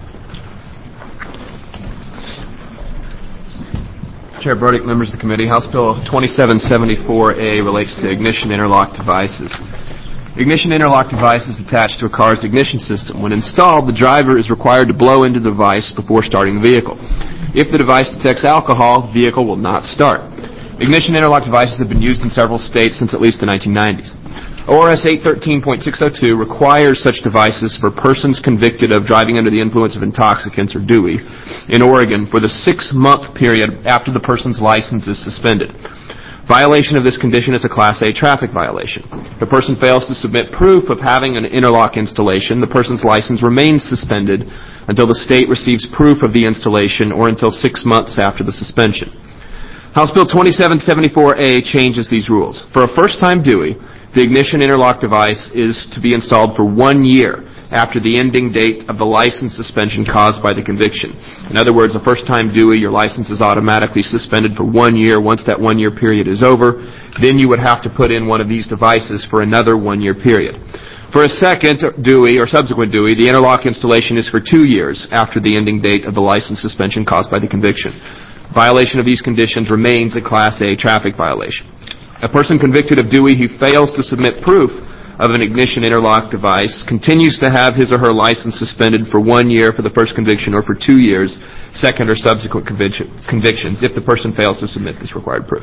Chair Burdick, members of the committee, House Bill twenty-seven seventy-four A relates to ignition interlock devices. Ignition interlock device is attached to a car's ignition system. When installed, the driver is required to blow into the device before starting the vehicle. If the device detects alcohol, the vehicle will not start. Ignition interlock devices have been used in several states since at least the nineteen nineties. O R S eight thirteen point six oh two requires such devices for persons convicted of driving under the influence of intoxicants, or D U I, in Oregon for the six-month period after the person's license is suspended. Violation of this condition is a Class A traffic violation. If a person fails to submit proof of having an interlock installation, the person's license remains suspended until the state receives proof of the installation or until six months after the suspension. House Bill twenty-seven seventy-four A changes these rules. For a first-time D U I, the ignition interlock device is to be installed for one year after the ending date of the license suspension caused by the conviction. In other words, a first-time D U I, your license is automatically suspended for one year. Once that one-year period is over, then you would have to put in one of these devices for another one-year period. For a second D U I or subsequent D U I, the interlock installation is for two years after the ending date of the license suspension caused by the conviction. Violation of these conditions remains a Class A traffic violation. A person convicted of D U I who fails to submit proof of an ignition interlock device continues to have his or her license suspended for one year for the first conviction or for two years, second or subsequent conviction, convictions, if the person fails to submit this required proof.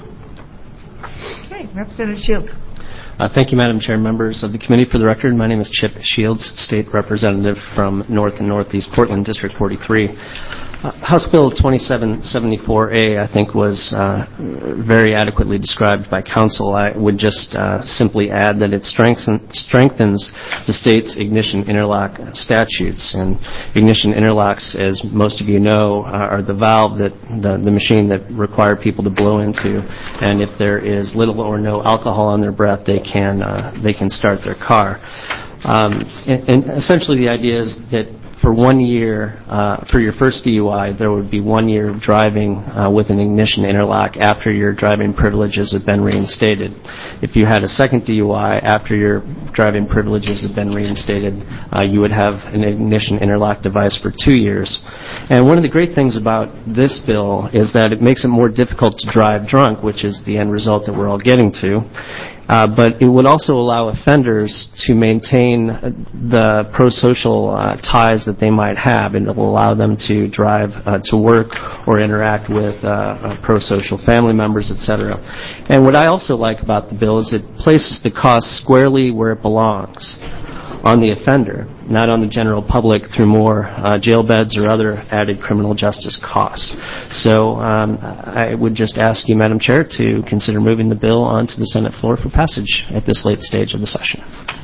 Okay, Representative Shields. Uh, thank you, Madam Chair. Members of the committee, for the record, my name is Chip Shields, State Representative from North and Northeast Portland, District forty-three. Uh, House Bill twenty-seven seventy-four A, I think, was uh, very adequately described by Council. I would just uh, simply add that it strengthen, strengthens the state's ignition interlock statutes. And ignition interlocks, as most of you know, uh, are the valve that the, the machine that require people to blow into. And if there is little or no alcohol on their breath, they can uh, they can start their car. Um, and, and essentially, the idea is that for one year, uh, for your first D U I, there would be one year of driving uh, with an ignition interlock after your driving privileges have been reinstated. If you had a second D U I after your driving privileges have been reinstated, uh, you would have an ignition interlock device for two years. And one of the great things about this bill is that it makes it more difficult to drive drunk, which is the end result that we're all getting to. Uh, but it would also allow offenders to maintain the pro-social uh, ties that they might have, and it will allow them to drive uh, to work or interact with uh, uh, pro-social family members, et cetera. And what I also like about the bill is it places the cost squarely where it belongs, on the offender, not on the general public through more uh, jail beds or other added criminal justice costs. So um, I would just ask you, Madam Chair, to consider moving the bill onto the Senate floor for passage at this late stage of the session.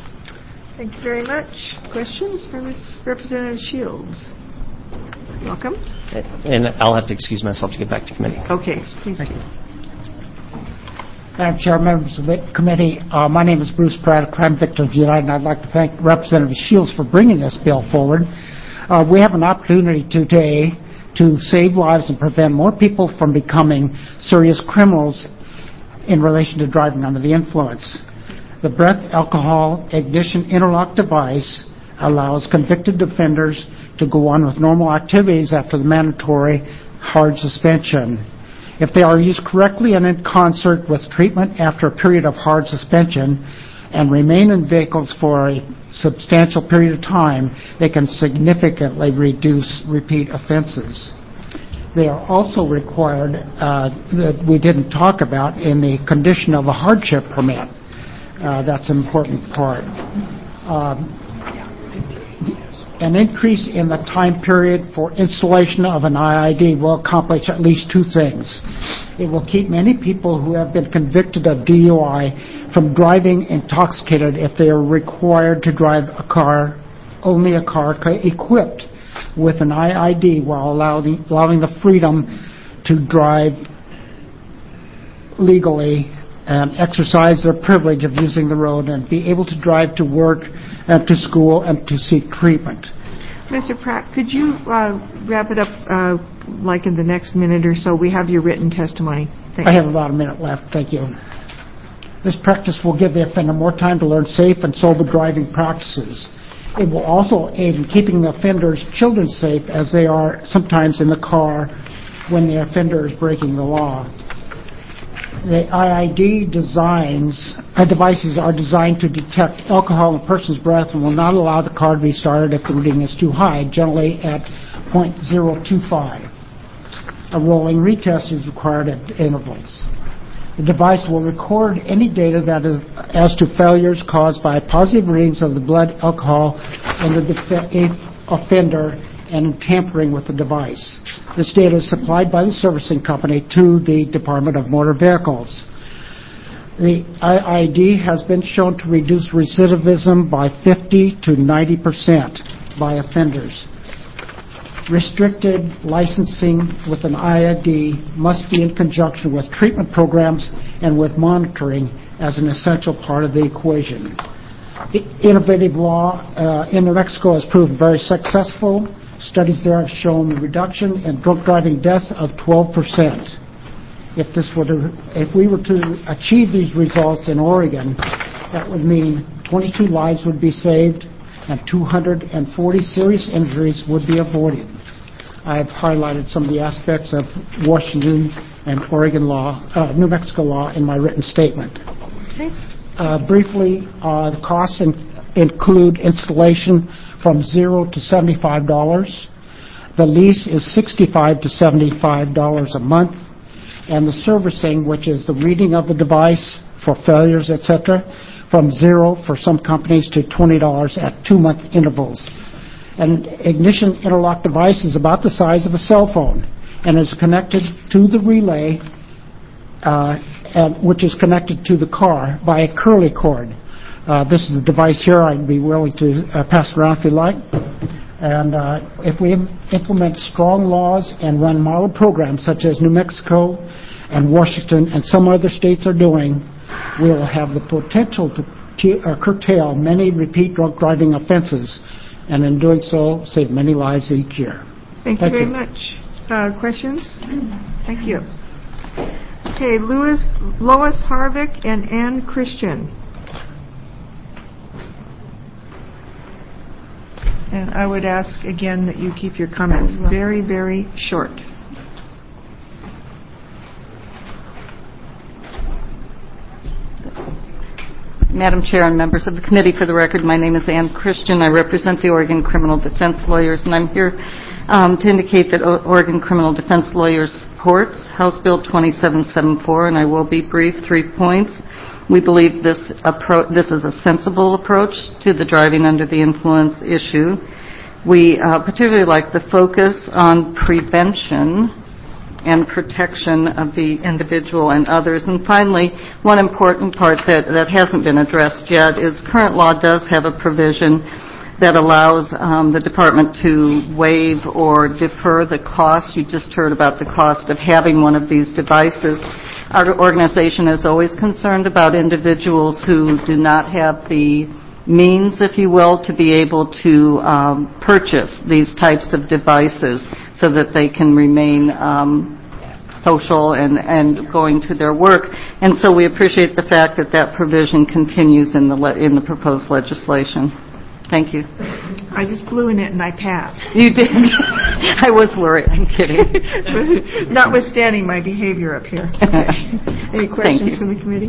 Thank you very much. Questions for Miz Representative Shields? Welcome. And I'll have to excuse myself to get back to committee. Okay, please do. Madam Chair, members of the committee, uh, my name is Bruce Pratt of Crime Victims United, and I'd like to thank Representative Shields for bringing this bill forward. Uh, we have an opportunity today to save lives and prevent more people from becoming serious criminals in relation to driving under the influence. The breath alcohol ignition interlock device allows convicted offenders to go on with normal activities after the mandatory hard suspension. If they are used correctly and in concert with treatment after a period of hard suspension and remain in vehicles for a substantial period of time, they can significantly reduce repeat offenses. They are also required, uh, that we didn't talk about, in the condition of a hardship permit. Uh, that's an important part. Um, An increase in the time period for installation of an I I D will accomplish at least two things. It will keep many people who have been convicted of D U I from driving intoxicated if they are required to drive a car, only a car equipped with an I I D, while allowing, allowing the freedom to drive legally and exercise their privilege of using the road and be able to drive to work and to school and to seek treatment. Mister Pratt, could you uh, wrap it up uh, like in the next minute or so? We have your written testimony. Thank I you. have about a minute left. Thank you. This practice will give the offender more time to learn safe and sober driving practices. It will also aid in keeping the offender's children safe, as they are sometimes in the car when the offender is breaking the law. The I I D designs, uh, devices are designed to detect alcohol in a person's breath and will not allow the car to be started if the reading is too high, generally at zero point zero two five. A rolling retest is required at intervals. The device will record any data that is as to failures caused by positive readings of the blood alcohol in the def- offender and in tampering with the device. This data is supplied by the servicing company to the Department of Motor Vehicles. The I I D has been shown to reduce recidivism by fifty to ninety percent by offenders. Restricted licensing with an I I D must be in conjunction with treatment programs and with monitoring as an essential part of the equation. The innovative law uh, in New Mexico has proved very successful. Studies there have shown a reduction in drunk driving deaths of twelve percent. If this were to, if we were to achieve these results in Oregon, that would mean twenty-two lives would be saved and two hundred forty serious injuries would be avoided. I have highlighted some of the aspects of Washington and Oregon law, uh, New Mexico law in my written statement. Okay. Uh, briefly, uh, the costs in, include installation from zero to seventy-five dollars. The lease is sixty-five to seventy-five dollars a month, and the servicing, which is the reading of the device for failures, et cetera, from zero for some companies to twenty dollars at two-month intervals. An ignition interlock device is about the size of a cell phone and is connected to the relay, uh, and, which is connected to the car by a curly cord. Uh, this is the device here. I'd be willing to uh, pass it around if you like. And uh, if we im- implement strong laws and run model programs such as New Mexico and Washington and some other states are doing, we will have the potential to t- uh, curtail many repeat drunk driving offenses, and in doing so, save many lives each year. Thank, Thank you very you. much. Uh, questions? Thank you. Okay, Louis, Lois Harvick and Ann Christian. And I would ask again that you keep your comments very, very short. Madam Chair and members of the committee, for the record, my name is Ann Christian. I represent the Oregon Criminal Defense Lawyers, and I'm here um, to indicate that o- Oregon Criminal Defense Lawyers supports House Bill twenty-seven seventy-four, and I will be brief. Three points. We believe this appro- this is a sensible approach to the driving under the influence issue. We uh, particularly like the focus on prevention and protection of the individual and others. And finally, one important part that, that hasn't been addressed yet is current law does have a provision that allows um, the department to waive or defer the cost. You just heard about the cost of having one of these devices. Our organization is always concerned about individuals who do not have the means, if you will, to be able to um, purchase these types of devices so that they can remain um, social and, and going to their work. And so we appreciate the fact that that provision continues in the le- in the proposed legislation. Thank you. I just blew in it and I passed. You did. I was worried. I'm kidding. Notwithstanding my behavior up here. Any questions from the committee?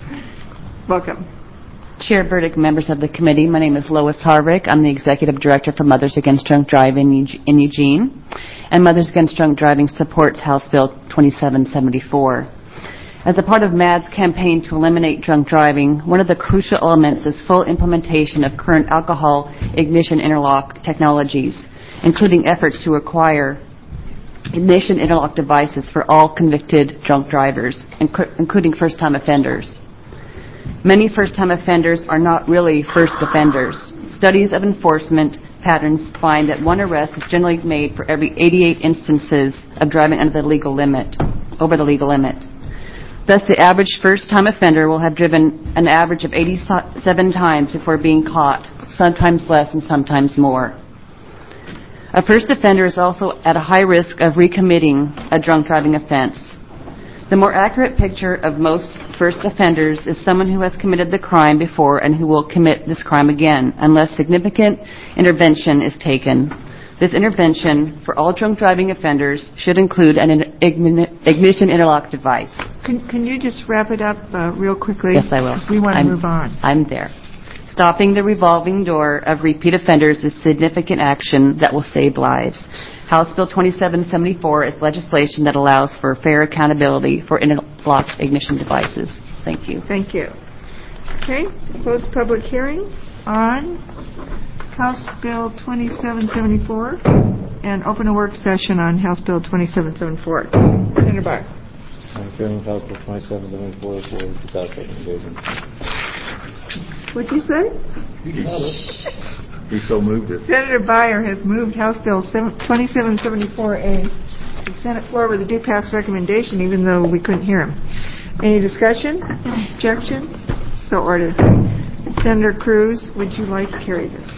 Welcome. Chair Burdick, members of the committee, my name is Lois Harvick. I'm the Executive Director for Mothers Against Drunk Driving in Eugene. And Mothers Against Drunk Driving supports House Bill twenty-seven seventy-four. As a part of M A D's campaign to eliminate drunk driving, one of the crucial elements is full implementation of current alcohol ignition interlock technologies, including efforts to acquire ignition interlock devices for all convicted drunk drivers, inc- including first-time offenders. Many first-time offenders are not really first offenders. Studies of enforcement patterns find that one arrest is generally made for every eighty-eight instances of driving under the legal limit, over the legal limit. Thus, the average first-time offender will have driven an average of eighty-seven times before being caught, sometimes less and sometimes more. A first offender is also at a high risk of recommitting a drunk driving offense. The more accurate picture of most first offenders is someone who has committed the crime before and who will commit this crime again unless significant intervention is taken. This intervention for all drunk driving offenders should include an ignition interlock device. Can, can you just wrap it up uh, real quickly? Yes, I will. We want to I'm, move on. I'm there. Stopping the revolving door of repeat offenders is significant action that will save lives. House Bill twenty-seven seventy-four is legislation that allows for fair accountability for interlock ignition devices. Thank you. Thank you. Okay, close public hearing on House Bill twenty-seven seventy-four and open a work session on House Bill twenty-seven seventy-four. Senator Byer. I'm hearing House Bill twenty-seven seventy-four for the pass recommendation. What'd you say? He so moved it. Senator Byer has moved House Bill twenty-seven seventy-four A to the Senate floor with a due pass recommendation, even though we couldn't hear him. Any discussion? Objection? So ordered. Senator Cruz, would you like to carry this?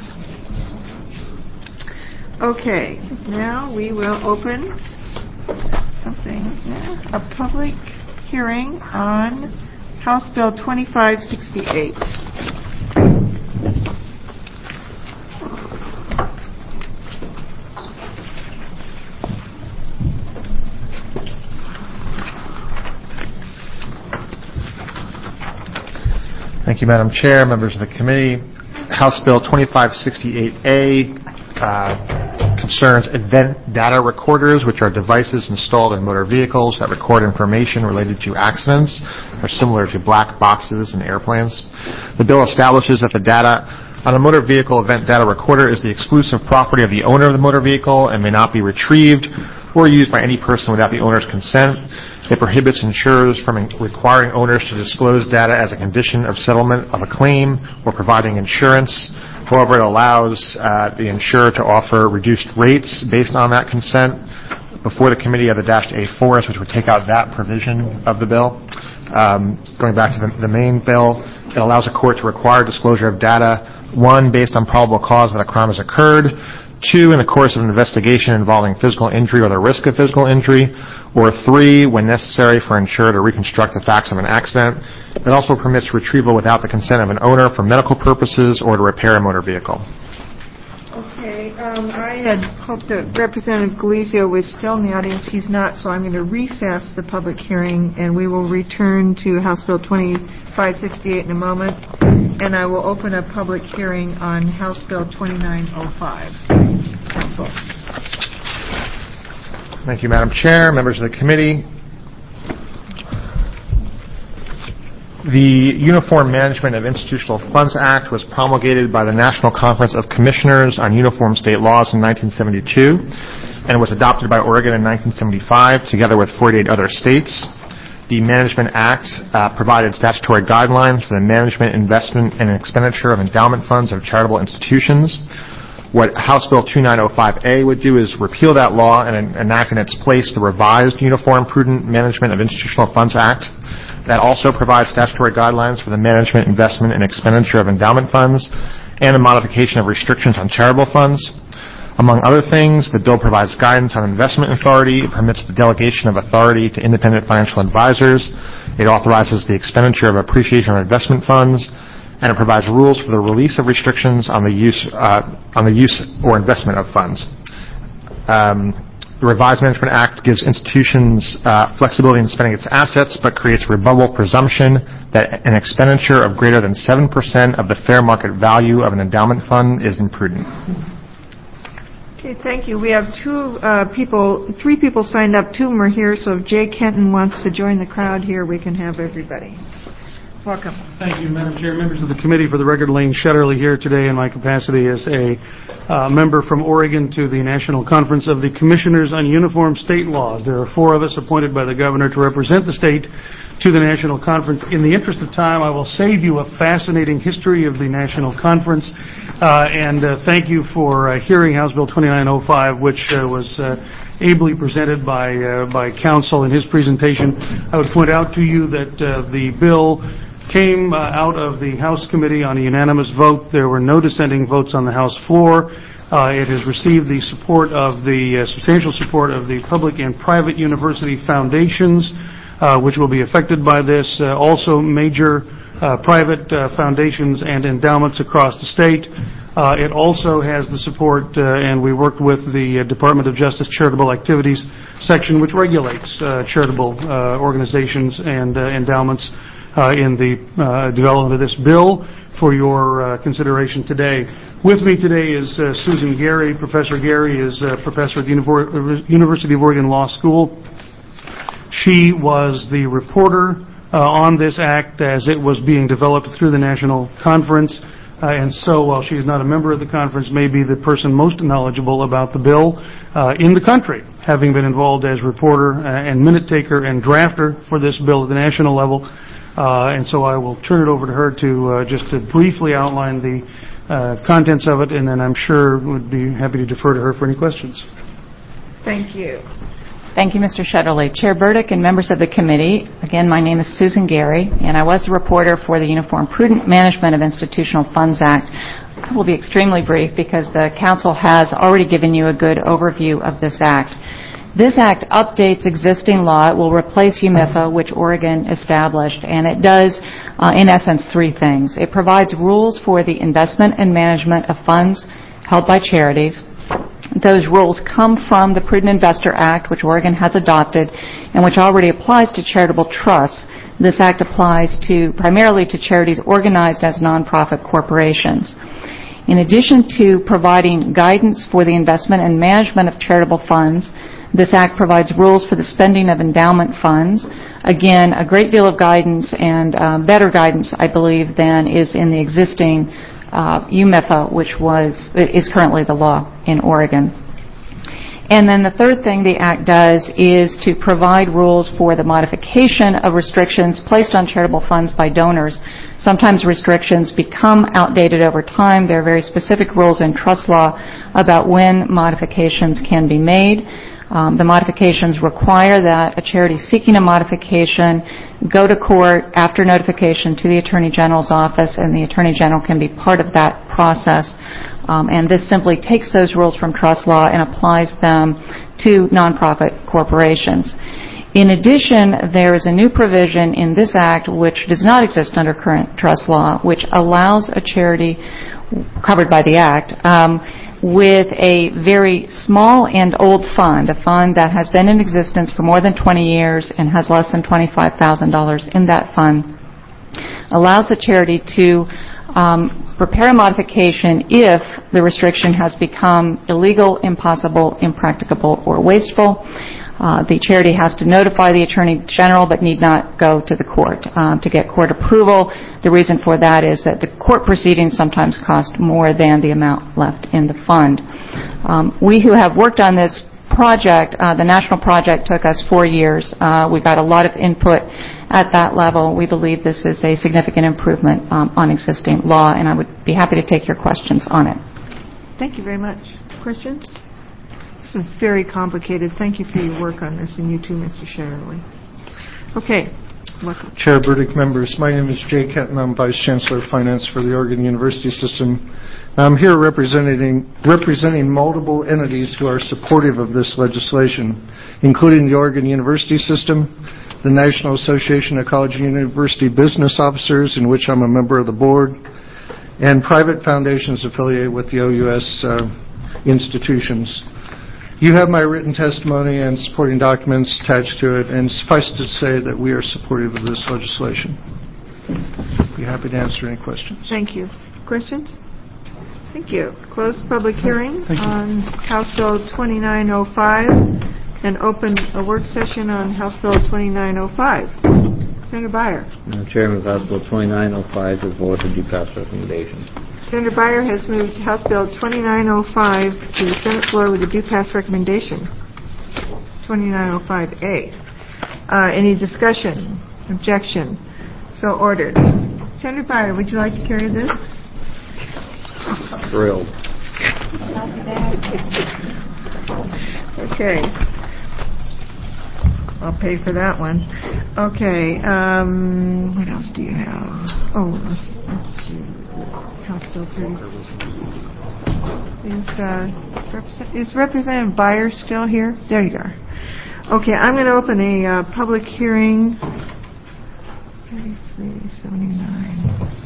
Okay, now we will open something, yeah, a public hearing on House Bill twenty-five sixty-eight. Thank you, Madam Chair, members of the committee. House Bill twenty-five sixty-eight A uh, concerns event data recorders, which are devices installed in motor vehicles that record information related to accidents. They're similar to black boxes in airplanes. The bill establishes that the data on a motor vehicle event data recorder is the exclusive property of the owner of the motor vehicle and may not be retrieved or used by any person without the owner's consent. It prohibits insurers from requiring owners to disclose data as a condition of settlement of a claim or providing insurance. However, it allows uh, the insurer to offer reduced rates based on that consent. Before the committee of the dash A four, which would take out that provision of the bill. Um, going back to the, the main bill, it allows a court to require disclosure of data, one, based on probable cause that a crime has occurred, two, in the course of an investigation involving physical injury or the risk of physical injury, or three, when necessary for an insurer to reconstruct the facts of an accident. It also permits retrieval without the consent of an owner for medical purposes or to repair a motor vehicle. Okay, um, I had hoped that Representative Galizio was still in the audience. He's not, so I'm going to recess the public hearing, and we will return to House Bill twenty-five sixty-eight in a moment, and I will open a public hearing on House Bill twenty-nine oh five. Council. Thank you, Madam Chair, members of the committee. The Uniform Management of Institutional Funds Act was promulgated by the National Conference of Commissioners on Uniform State Laws in nineteen seventy-two and was adopted by Oregon in nineteen seventy-five together with forty-eight other states. The Management Act uh, provided statutory guidelines for the management, investment, and expenditure of endowment funds of charitable institutions. What House Bill twenty-nine oh five A would do is repeal that law and enact in its place the revised Uniform Prudent Management of Institutional Funds Act. That also provides statutory guidelines for the management, investment, and expenditure of endowment funds and the modification of restrictions on charitable funds. Among other things, the bill provides guidance on investment authority. It permits the delegation of authority to independent financial advisors. It authorizes the expenditure of appreciation of investment funds, and it provides rules for the release of restrictions on the use uh, on the use or investment of funds. Um, The Revised Management Act gives institutions uh, flexibility in spending its assets, but creates a rebuttable presumption that an expenditure of greater than seven percent of the fair market value of an endowment fund is imprudent. Okay, thank you. We have two uh, people, three people signed up. Two of them are here, so if Jay Kenton wants to join the crowd here, we can have everybody. Welcome. Thank you, Madam Chair. Members of the committee, for the record, Lane Shetterly here today in my capacity as a uh, member from Oregon to the National Conference of the Commissioners on Uniform State Laws. There are four of us appointed by the governor to represent the state to the National Conference. In the interest of time, I will save you a fascinating history of the National Conference, uh, and uh, thank you for uh, hearing House Bill twenty-nine oh five, which uh, was uh, ably presented by uh, by counsel in his presentation. I would point out to you that uh, the bill came uh, out of the House Committee on a unanimous vote. There were no dissenting votes on the House floor. Uh, it has received the support of the uh, substantial support of the public and private university foundations, uh, which will be affected by this. Uh, Also, major uh, private uh, foundations and endowments across the state. Uh, It also has the support, uh, and we worked with the uh, Department of Justice Charitable Activities section, which regulates uh, charitable uh, organizations and uh, endowments uh, in the uh, development of this bill for your uh, consideration today. With me today is uh, Susan Gary. Professor Gary is a professor at the Univ- University of Oregon Law School. She was the reporter uh, on this act as it was being developed through the national conference. Uh, and so, while she is not a member of the conference, may be the person most knowledgeable about the bill uh, in the country, having been involved as reporter uh, and minute taker and drafter for this bill at the national level. Uh, and so I will turn it over to her to uh, just to briefly outline the uh, contents of it, and then I'm sure would be happy to defer to her for any questions. Thank you. Thank you, Mister Shetterly. Chair Burdick and members of the committee, again, my name is Susan Gary, and I was the reporter for the Uniform Prudent Management of Institutional Funds Act. I will be extremely brief because the Council has already given you a good overview of this act. This act updates existing law. It will replace U M I F A, which Oregon established, and it does, uh, in essence, three things. It provides rules for the investment and management of funds held by charities. Those rules come from the Prudent Investor Act, which Oregon has adopted and which already applies to charitable trusts. This act applies to primarily to charities organized as nonprofit corporations. In addition to providing guidance for the investment and management of charitable funds, this act provides rules for the spending of endowment funds. Again, a great deal of guidance and uh, better guidance, I believe, than is in the existing Uh, U M I F A, which was is currently the law in Oregon. And then the third thing the Act does is to provide rules for the modification of restrictions placed on charitable funds by donors. Sometimes restrictions become outdated over time. There are very specific rules in trust law about when modifications can be made. Um, the modifications require that a charity seeking a modification go to court after notification to the Attorney General's office, and the Attorney General can be part of that process. Um, and this simply takes those rules from trust law and applies them to nonprofit corporations. In addition, there is a new provision in this act which does not exist under current trust law, which allows a charity covered by the act um, with a very small and old fund, a fund that has been in existence for more than twenty years and has less than twenty-five thousand dollars in that fund, allows the charity to um, prepare a modification if the restriction has become illegal, impossible, impracticable, or wasteful. Uh, the charity has to notify the Attorney General but need not go to the court um, to get court approval. The reason for that is that the court proceedings sometimes cost more than the amount left in the fund. Um, we who have worked on this project, uh, the national project took us four years. Uh, we got a lot of input at that level. We believe this is a significant improvement um, on existing law, and I would be happy to take your questions on it. Thank you very much. Questions? This is very complicated. Thank you for your work on this, and you too, Mister Shetterly. Okay. Welcome. Chair Burdick, members, my name is Jay Kenton. I'm Vice Chancellor of Finance for the Oregon University System. I'm here representing representing multiple entities who are supportive of this legislation, including the Oregon University System, the National Association of College and University Business Officers, in which I'm a member of the board, and private foundations affiliated with the O U S uh, institutions. You have my written testimony and supporting documents attached to it, and suffice to say that we are supportive of this legislation. I'd be happy to answer any questions. Thank you. Questions? Thank you. Close the public hearing on House Bill twenty-nine oh five and open a work session on House Bill twenty-nine oh five. Senator Beyer. Madam Chairman, House Bill twenty-nine oh five is voted to do pass recommendation. Senator Beyer has moved House Bill twenty-nine oh five to the Senate floor with a due pass recommendation. twenty-nine oh five A. Uh, any discussion? Objection? So ordered. Senator Beyer, would you like to carry this? Thrilled. Okay. I'll pay for that one. Okay, um, what else do you have? Oh, let's, let's do House Bill thirty. Is, uh, represent, is Representative Byer still here? There you are. Okay, I'm going to open a uh, public hearing. thirty-three seventy-nine.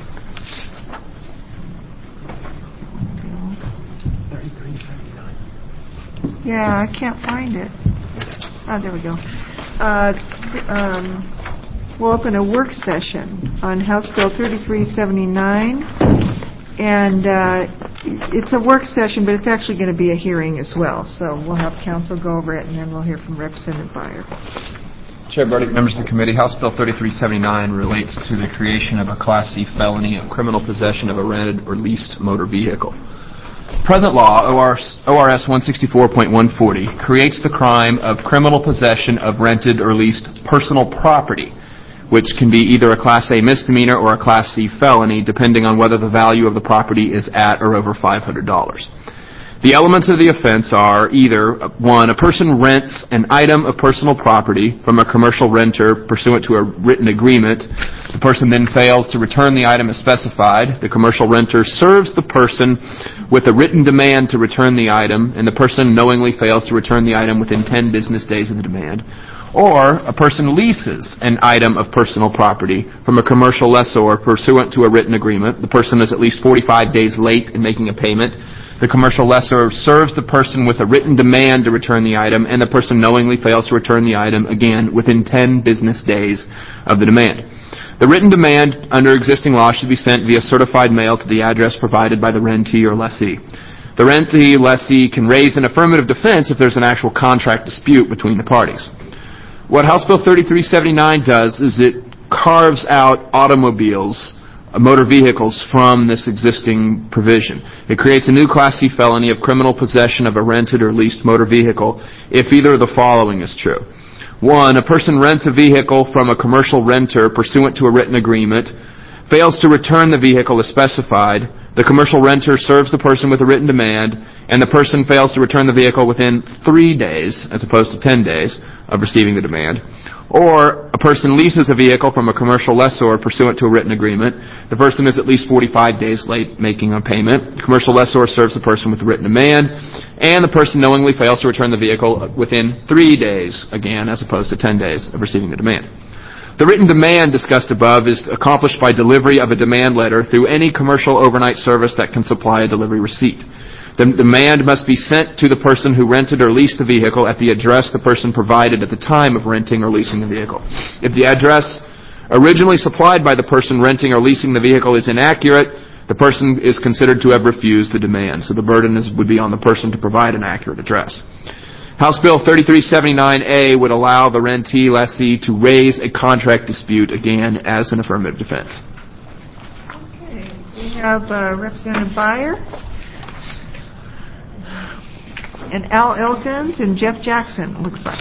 Yeah, I can't find it. Oh, there we go. Uh, um, we'll open a work session on House Bill thirty-three seventy-nine, and uh, it's a work session, but it's actually going to be a hearing as well. So we'll have council go over it, and then we'll hear from Representative Byer. Chair Burdick, members of the committee, House Bill thirty-three seventy-nine relates to the creation of a Class C felony of criminal possession of a rented or leased motor vehicle. Present law, O R S one sixty-four point one forty, creates the crime of criminal possession of rented or leased personal property, which can be either a Class A misdemeanor or a Class C felony, depending on whether the value of the property is at or over five hundred dollars. The elements of the offense are either, one, a person rents an item of personal property from a commercial renter pursuant to a written agreement. The person then fails to return the item as specified. The commercial renter serves the person with a written demand to return the item, and the person knowingly fails to return the item within ten business days of the demand. Or a person leases an item of personal property from a commercial lessor pursuant to a written agreement. The person is at least forty-five days late in making a payment. The commercial lessor serves the person with a written demand to return the item, and the person knowingly fails to return the item, again, within ten business days of the demand. The written demand under existing law should be sent via certified mail to the address provided by the rentee or lessee. The rentee lessee can raise an affirmative defense if there's an actual contract dispute between the parties. What House Bill thirty-three seventy-nine does is it carves out automobiles, motor vehicles, from this existing provision. It creates a new Class C felony of criminal possession of a rented or leased motor vehicle if either of the following is true. One, a person rents a vehicle from a commercial renter pursuant to a written agreement, fails to return the vehicle as specified, the commercial renter serves the person with a written demand, and the person fails to return the vehicle within three days, as opposed to ten days, of receiving the demand. Or a person leases a vehicle from a commercial lessor pursuant to a written agreement. The person is at least forty-five days late making a payment. The commercial lessor serves the person with a written demand, and the person knowingly fails to return the vehicle within three days, again, as opposed to ten days of receiving the demand. The written demand discussed above is accomplished by delivery of a demand letter through any commercial overnight service that can supply a delivery receipt. The demand must be sent to the person who rented or leased the vehicle at the address the person provided at the time of renting or leasing the vehicle. If the address originally supplied by the person renting or leasing the vehicle is inaccurate, the person is considered to have refused the demand. So the burden is, would be on the person to provide an accurate address. House Bill thirty-three seventy-nine A would allow the rentee lessee to raise a contract dispute, again, as an affirmative defense. Okay, we have uh, Representative Byer, and Al Elkins and Jeff Jackson, looks like.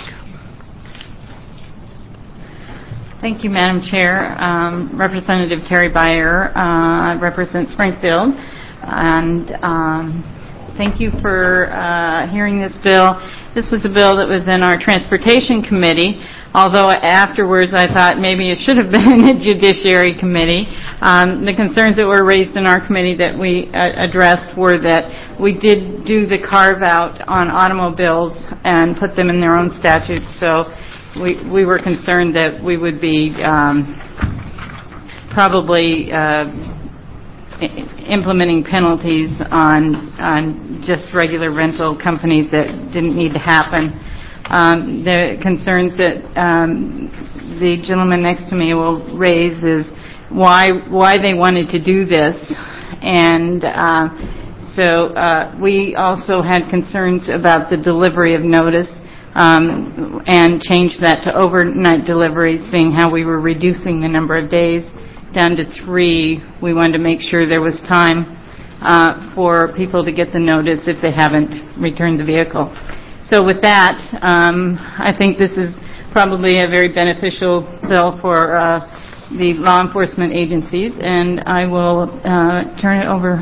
Thank you, Madam Chair. Um, Representative Terry Byer, uh, I represent Springfield, and um, thank you for uh, hearing this bill. This was a bill that was in our Transportation Committee, although afterwards I thought maybe it should have been in the Judiciary Committee. Um, the concerns that were raised in our committee that we uh, addressed were that we did do the carve-out on automobiles and put them in their own statutes, so we, we were concerned that we would be um, probably uh, implementing penalties on, on just regular rental companies that didn't need to happen. Um, the concerns that um, the gentleman next to me will raise is why why they wanted to do this, and uh, so uh, we also had concerns about the delivery of notice um, and changed that to overnight deliveries, seeing how we were reducing the number of days down to three. We wanted to make sure there was time uh, for people to get the notice if they haven't returned the vehicle. So with that, um, I think this is probably a very beneficial bill for uh, the law enforcement agencies, and I will uh, turn it over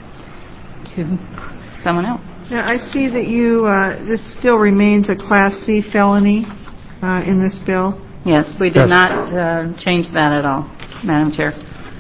to someone else. Now, I see that you, uh, this still remains a Class C felony uh, in this bill. Yes, we did Yes. not uh, change that at all, Madam Chair.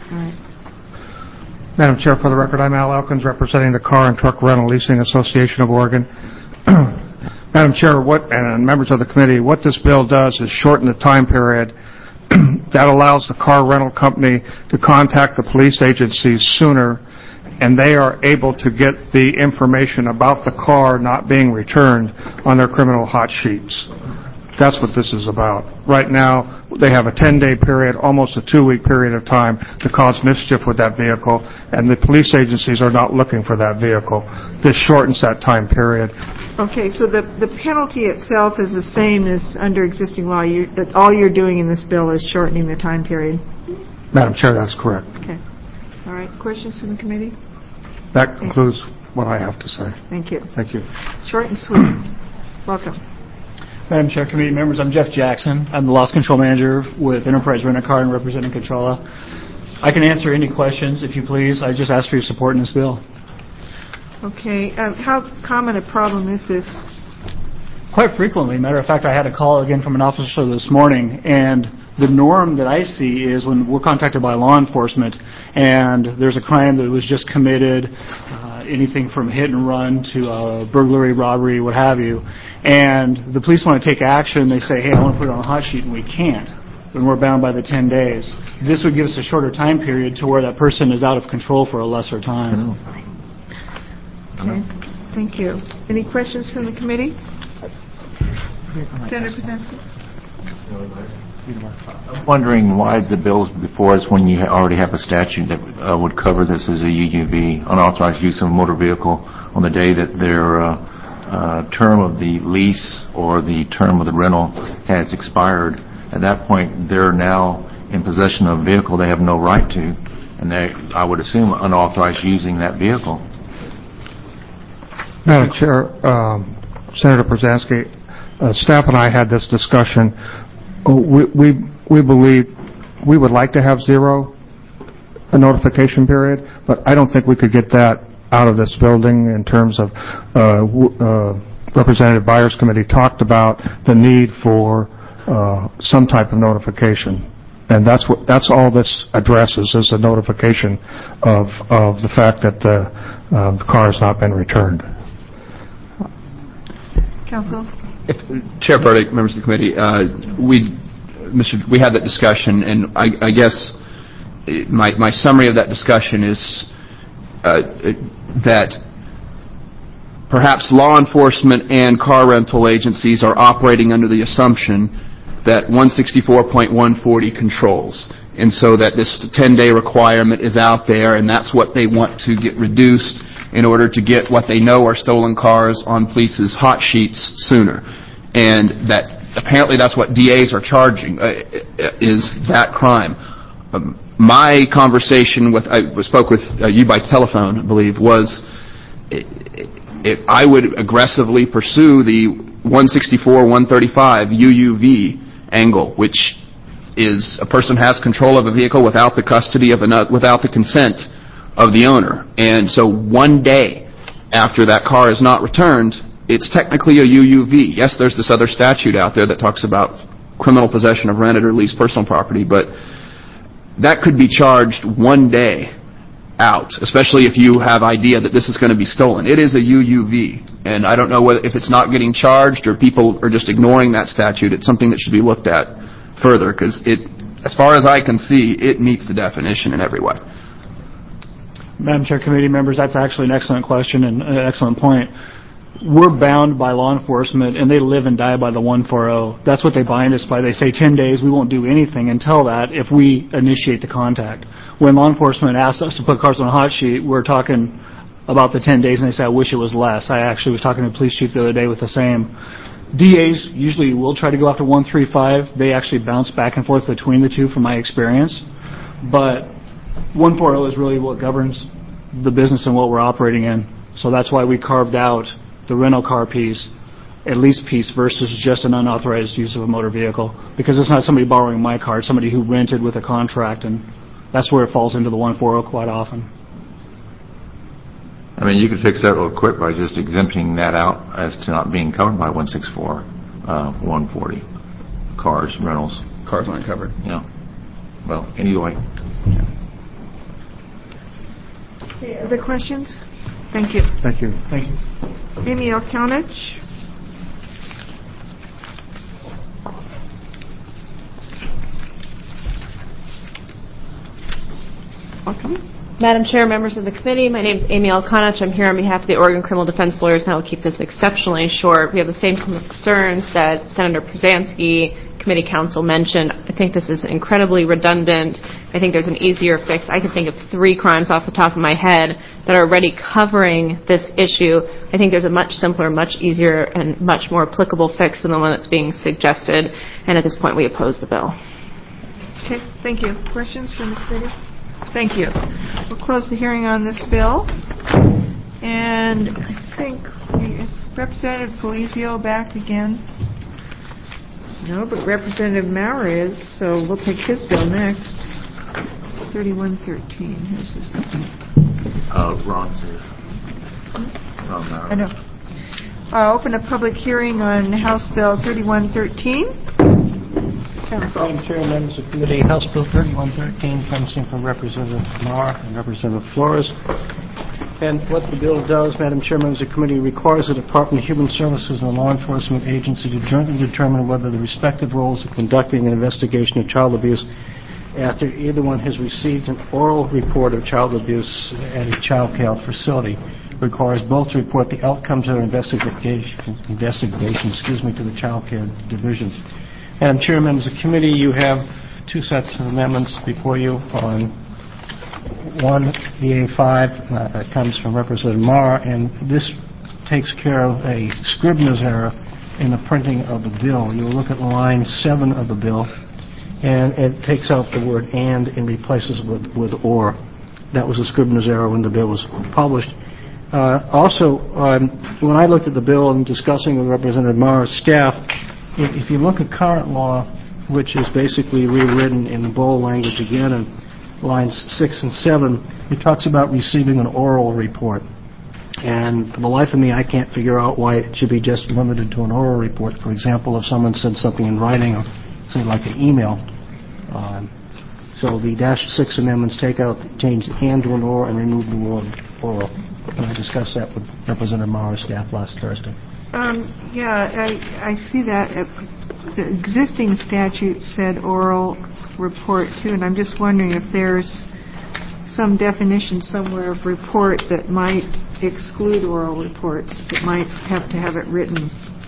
Madam Chair, for the record, I'm Al Elkins, representing the Car and Truck Rental Leasing Association of Oregon. Madam Chair, what, and members of the committee, what this bill does is shorten the time period that allows the car rental company to contact the police agencies sooner, and they are able to get the information about the car not being returned on their criminal hot sheets. That's what this is about. Right now, they have a ten-day period, almost a two-week period of time to cause mischief with that vehicle, and the police agencies are not looking for that vehicle. This shortens that time period. Okay, so the, the penalty itself is the same as under existing law. You, that all you're doing in this bill is shortening the time period. Madam Chair, that's correct. Okay. All right. Questions from the committee? That concludes what I have to say. Thank you. Thank you. Short and sweet. Welcome. Madam Chair, committee members, I'm Jeff Jackson. I'm the loss control manager with Enterprise Rent-A-Car and representing Controlla. I can answer any questions, if you please. I just ask for your support in this bill. Okay. Um, how common a problem is this? Quite frequently. Matter of fact, I had a call again from an officer this morning, and the norm that I see is when we're contacted by law enforcement and there's a crime that was just committed, uh, anything from hit and run to uh, burglary, robbery, what have you, and the police want to take action. They say, hey, I want to put it on a hot sheet, and we can't, when we're bound by the ten days. This would give us a shorter time period to where that person is out of control for a lesser time. Okay. Thank you. Any questions from the committee? Senator Poznanski. I'm wondering why the bill's before us when you already have a statute that uh, would cover this as a U U V, unauthorized use of a motor vehicle, on the day that their uh, uh, term of the lease or the term of the rental has expired. At that point, they're now in possession of a vehicle they have no right to, and they, I would assume, unauthorized using that vehicle. Madam Chair, um, Senator Poznanski, uh, staff and I had this discussion. Uh, we, we we believe we would like to have zero a notification period, but I don't think we could get that out of this building in terms of uh, w uh, Representative Byers' committee talked about the need for uh, some type of notification. And that's what that's all this addresses is the notification of of the fact that the, uh, the car has not been returned. Counsel? If, Chair Burdick, members of the committee, uh, we, Mister we had that discussion, and I, I guess my, my summary of that discussion is uh, that perhaps law enforcement and car rental agencies are operating under the assumption that one sixty-four point one forty controls, and so that this ten-day requirement is out there, and that's what they want to get reduced in order to get what they know are stolen cars on police's hot sheets sooner. And that apparently that's what D As are charging, uh, is that crime. Um, my conversation with, I spoke with uh, you by telephone, I believe, was it, it, I would aggressively pursue the one sixty-four, one thirty-five U U V angle, which is a person has control of a vehicle without the custody of another, without the consent of the owner. And so one day after that car is not returned, it's technically a U U V. Yes, there's this other statute out there that talks about criminal possession of rented or leased personal property, but that could be charged one day out, especially if you have idea that this is going to be stolen. It is a U U V, and I don't know whether if it's not getting charged or people are just ignoring that statute. It's something that should be looked at further, because it, as far as I can see, it meets the definition in every way. Madam Chair, committee members, that's actually an excellent question and an excellent point. We're bound by law enforcement, and they live and die by the one forty. That's what they bind us by. They say ten days, we won't do anything until that if we initiate the contact. When law enforcement asks us to put cars on a hot sheet, we're talking about the ten days, and they say, I wish it was less. I actually was talking to the police chief the other day with the same. D As usually will try to go after one thirty-five. They actually bounce back and forth between the two from my experience. But one forty is really what governs the business and what we're operating in. So that's why we carved out the rental car piece, at least piece, versus just an unauthorized use of a motor vehicle. Because it's not somebody borrowing my car, it's somebody who rented with a contract, and that's where it falls into the one forty quite often. I mean, you could fix that real quick by just exempting that out as to not being covered by one sixty-four, uh, one forty cars, rentals. cars aren't covered. Yeah. Well, anyway. Okay, other questions? Thank you. Thank you. Thank you. Amy Elkanich. Welcome. Madam Chair, members of the committee, my name is Amy Elkanich. I'm here on behalf of the Oregon Criminal Defense Lawyers, and I will keep this exceptionally short. We have the same concerns that Senator Przanski, committee counsel, mentioned. I think this is incredibly redundant. I think there's an easier fix. I can think of three crimes off the top of my head that are already covering this issue. I think there's a much simpler, much easier, and much more applicable fix than the one that's being suggested, and at this point we oppose the bill. Okay, thank you. Questions from the committee? Thank you. We'll close the hearing on this bill. And I think we, is Representative Felizio back again? No, but Representative Maurer is, so we'll take his bill next. thirty-one thirteen. Here's his name. Uh, Ron's here. Ron Maurer. I know. I'll open a public hearing on House Bill thirty-one thirteen. Council. Madam Chair, members of the committee, House Bill thirty-one thirteen comes in from Representative Maurer and Representative Flores. And what the bill does, Madam Chair, members of the committee, requires the Department of Human Services and the law enforcement agency to jointly determine whether the respective roles of conducting an investigation of child abuse after either one has received an oral report of child abuse at a child care facility requires both to report the outcomes of their investigation, investigation excuse me, to the child care division. Madam Chair, members of the committee, you have two sets of amendments before you on one, the A five, uh, that comes from Representative Maurer, and this takes care of a Scribner's error in the printing of the bill. You'll look at line seven of the bill, and it takes out the word and and replaces it with, with or. That was a Scribner's error when the bill was published. Uh, also, um, when I looked at the bill and discussing with Representative Maurer's staff, if you look at current law, which is basically rewritten in the bold language again in lines six and seven, it talks about receiving an oral report. And for the life of me, I can't figure out why it should be just limited to an oral report. For example, if someone said something in writing, or say like an email. Um, so the dash six amendments take out, change the and to an or and remove the word oral. And I discussed that with Representative Maurer's staff last Thursday. Um, yeah, I, I see that. The existing statute said oral report, too, and I'm just wondering if there's some definition somewhere of report that might exclude oral reports, that might have to have it written.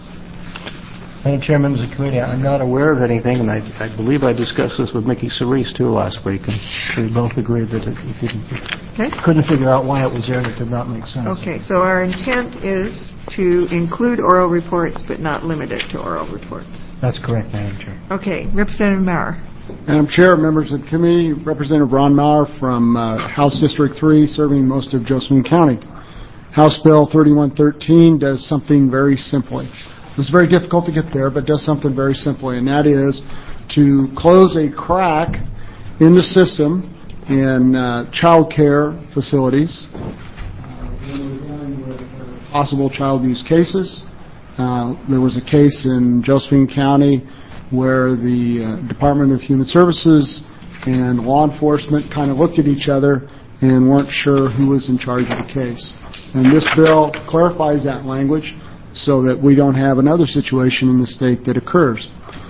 Madam Chair, members of the committee, I'm not aware of anything, and I, I believe I discussed this with Mickey Cerise, too, last week, and we both agreed that it, it didn't, okay. couldn't figure out why it was there and it did not make sense. Okay, so our intent is to include oral reports, but not limit it to oral reports. That's correct, Madam Chair. Okay, Representative Maurer. Madam Chair, members of the committee, Representative Ron Maurer from uh, House District three, serving most of Josephine County. House Bill thirty-one thirteen does something very simply. It was very difficult to get there, but does something very simply, and that is to close a crack in the system in uh, child care facilities uh, when we're dealing with uh, possible child abuse cases. Uh, there was a case in Josephine County where the uh, Department of Human Services and law enforcement kind of looked at each other and weren't sure who was in charge of the case. And this bill clarifies that language so that we don't have another situation in the state that occurs.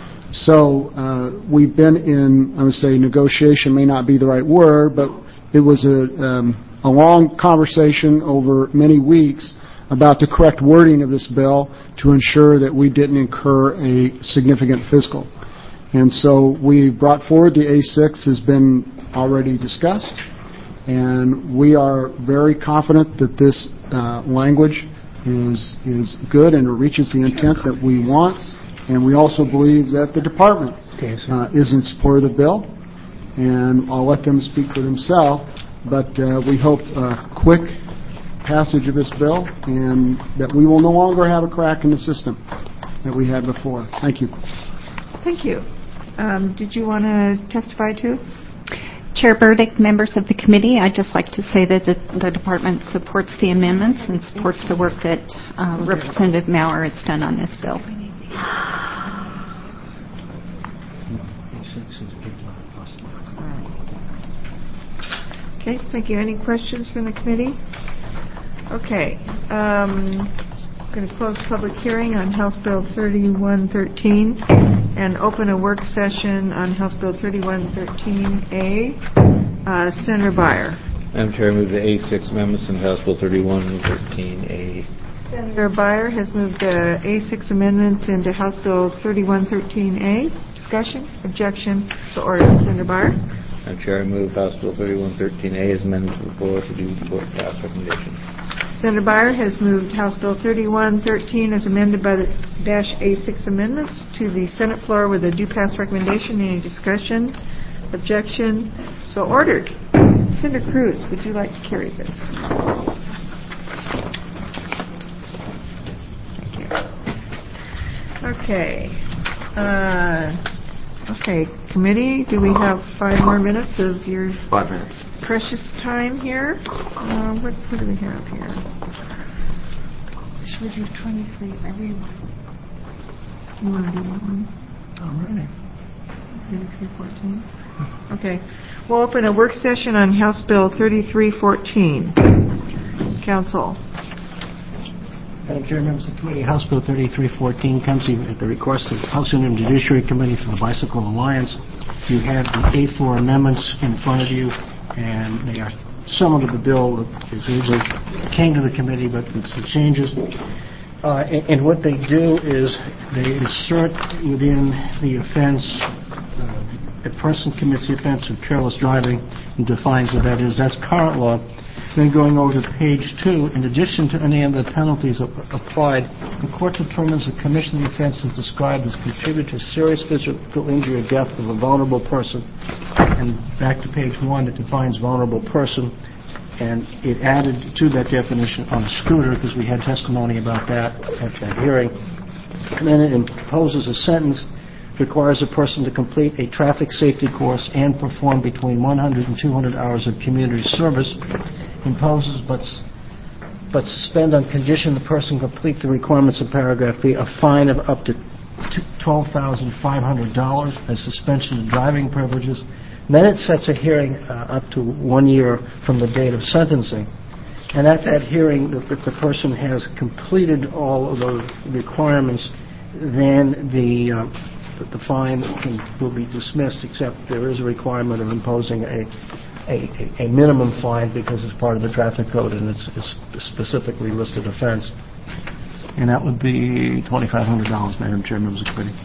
So uh, we've been in, I would say negotiation may not be the right word, but it was a, um, a long conversation over many weeks about the correct wording of this bill to ensure that we didn't incur a significant fiscal. And so we brought forward the A six has been already discussed, and we are very confident that this uh, language is is good and it reaches the intent that we want. And we also believe that the department uh, is in support of the bill, and I'll let them speak for themselves. But uh, we hope a quick passage of this bill, and that we will no longer have a crack in the system that we had before. Thank you. Thank you. Um, did you want to testify too? Chair Burdick, members of the committee, I'd just like to say that the, the department supports the amendments and supports the work that uh, Representative Maurer has done on this bill. Okay, thank you. Any questions from the committee? Okay. Um, I'm going to close public hearing on House Bill thirty-one thirteen and open a work session on House Bill thirty-one thirteen A. Uh, Senator Byer. Madam Chair, I move the A six amendments in House Bill thirty-one thirteen A. Senator Byer has moved the A six amendment into House Bill thirty-one thirteen A. Discussion? Objection? So ordered. Senator Byer. Madam Chair, I move House Bill thirty-one thirteen A as amended to the floor to do for pass recommendation. Senator Byer has moved House Bill thirty-one thirteen as amended by the dash A six amendments to the Senate floor with a due pass recommendation. Any discussion? Objection? So ordered. Senator Cruz, would you like to carry this? Thank you. Okay. Uh, okay, committee, do we have five more minutes of your Five minutes. precious time here? Uh, what, what do we have here? Should we do twenty-three? Every you want to do that one? All right. thirty-three fourteen. Okay. We'll open a work session on House Bill thirty-three fourteen. Council. Madam Chair, members of the committee, House Bill thirty-three fourteen comes to you at the request of the House and Judiciary Committee for the Bicycle Alliance. You have the A four amendments in front of you, and they are similar to the bill that originally came to the committee, but with some changes. Uh, and, and what they do is they insert within the offense, uh, a person commits the offense of careless driving and defines what that is. That's current law. Then going over to page two, in addition to any other penalties applied, the court determines the commission of the offense is described as contribute to serious physical injury or death of a vulnerable person. And back to page one, it defines vulnerable person. And it added to that definition on a scooter, because we had testimony about that at that hearing. And then it imposes a sentence, requires a person to complete a traffic safety course and perform between one hundred and two hundred hours of community service. Imposes but but suspend on condition the person complete the requirements of paragraph B a fine of up to twelve thousand five hundred dollars, a suspension of driving privileges. Then it sets a hearing uh, up to one year from the date of sentencing. And at that hearing, if the, the person has completed all of those requirements, then the uh, the, the fine can, will be dismissed, except there is a requirement of imposing a A, a minimum fine because it's part of the traffic code and it's, it's a specifically listed offense. And that would be twenty-five hundred dollars, Madam Chair, members of the committee.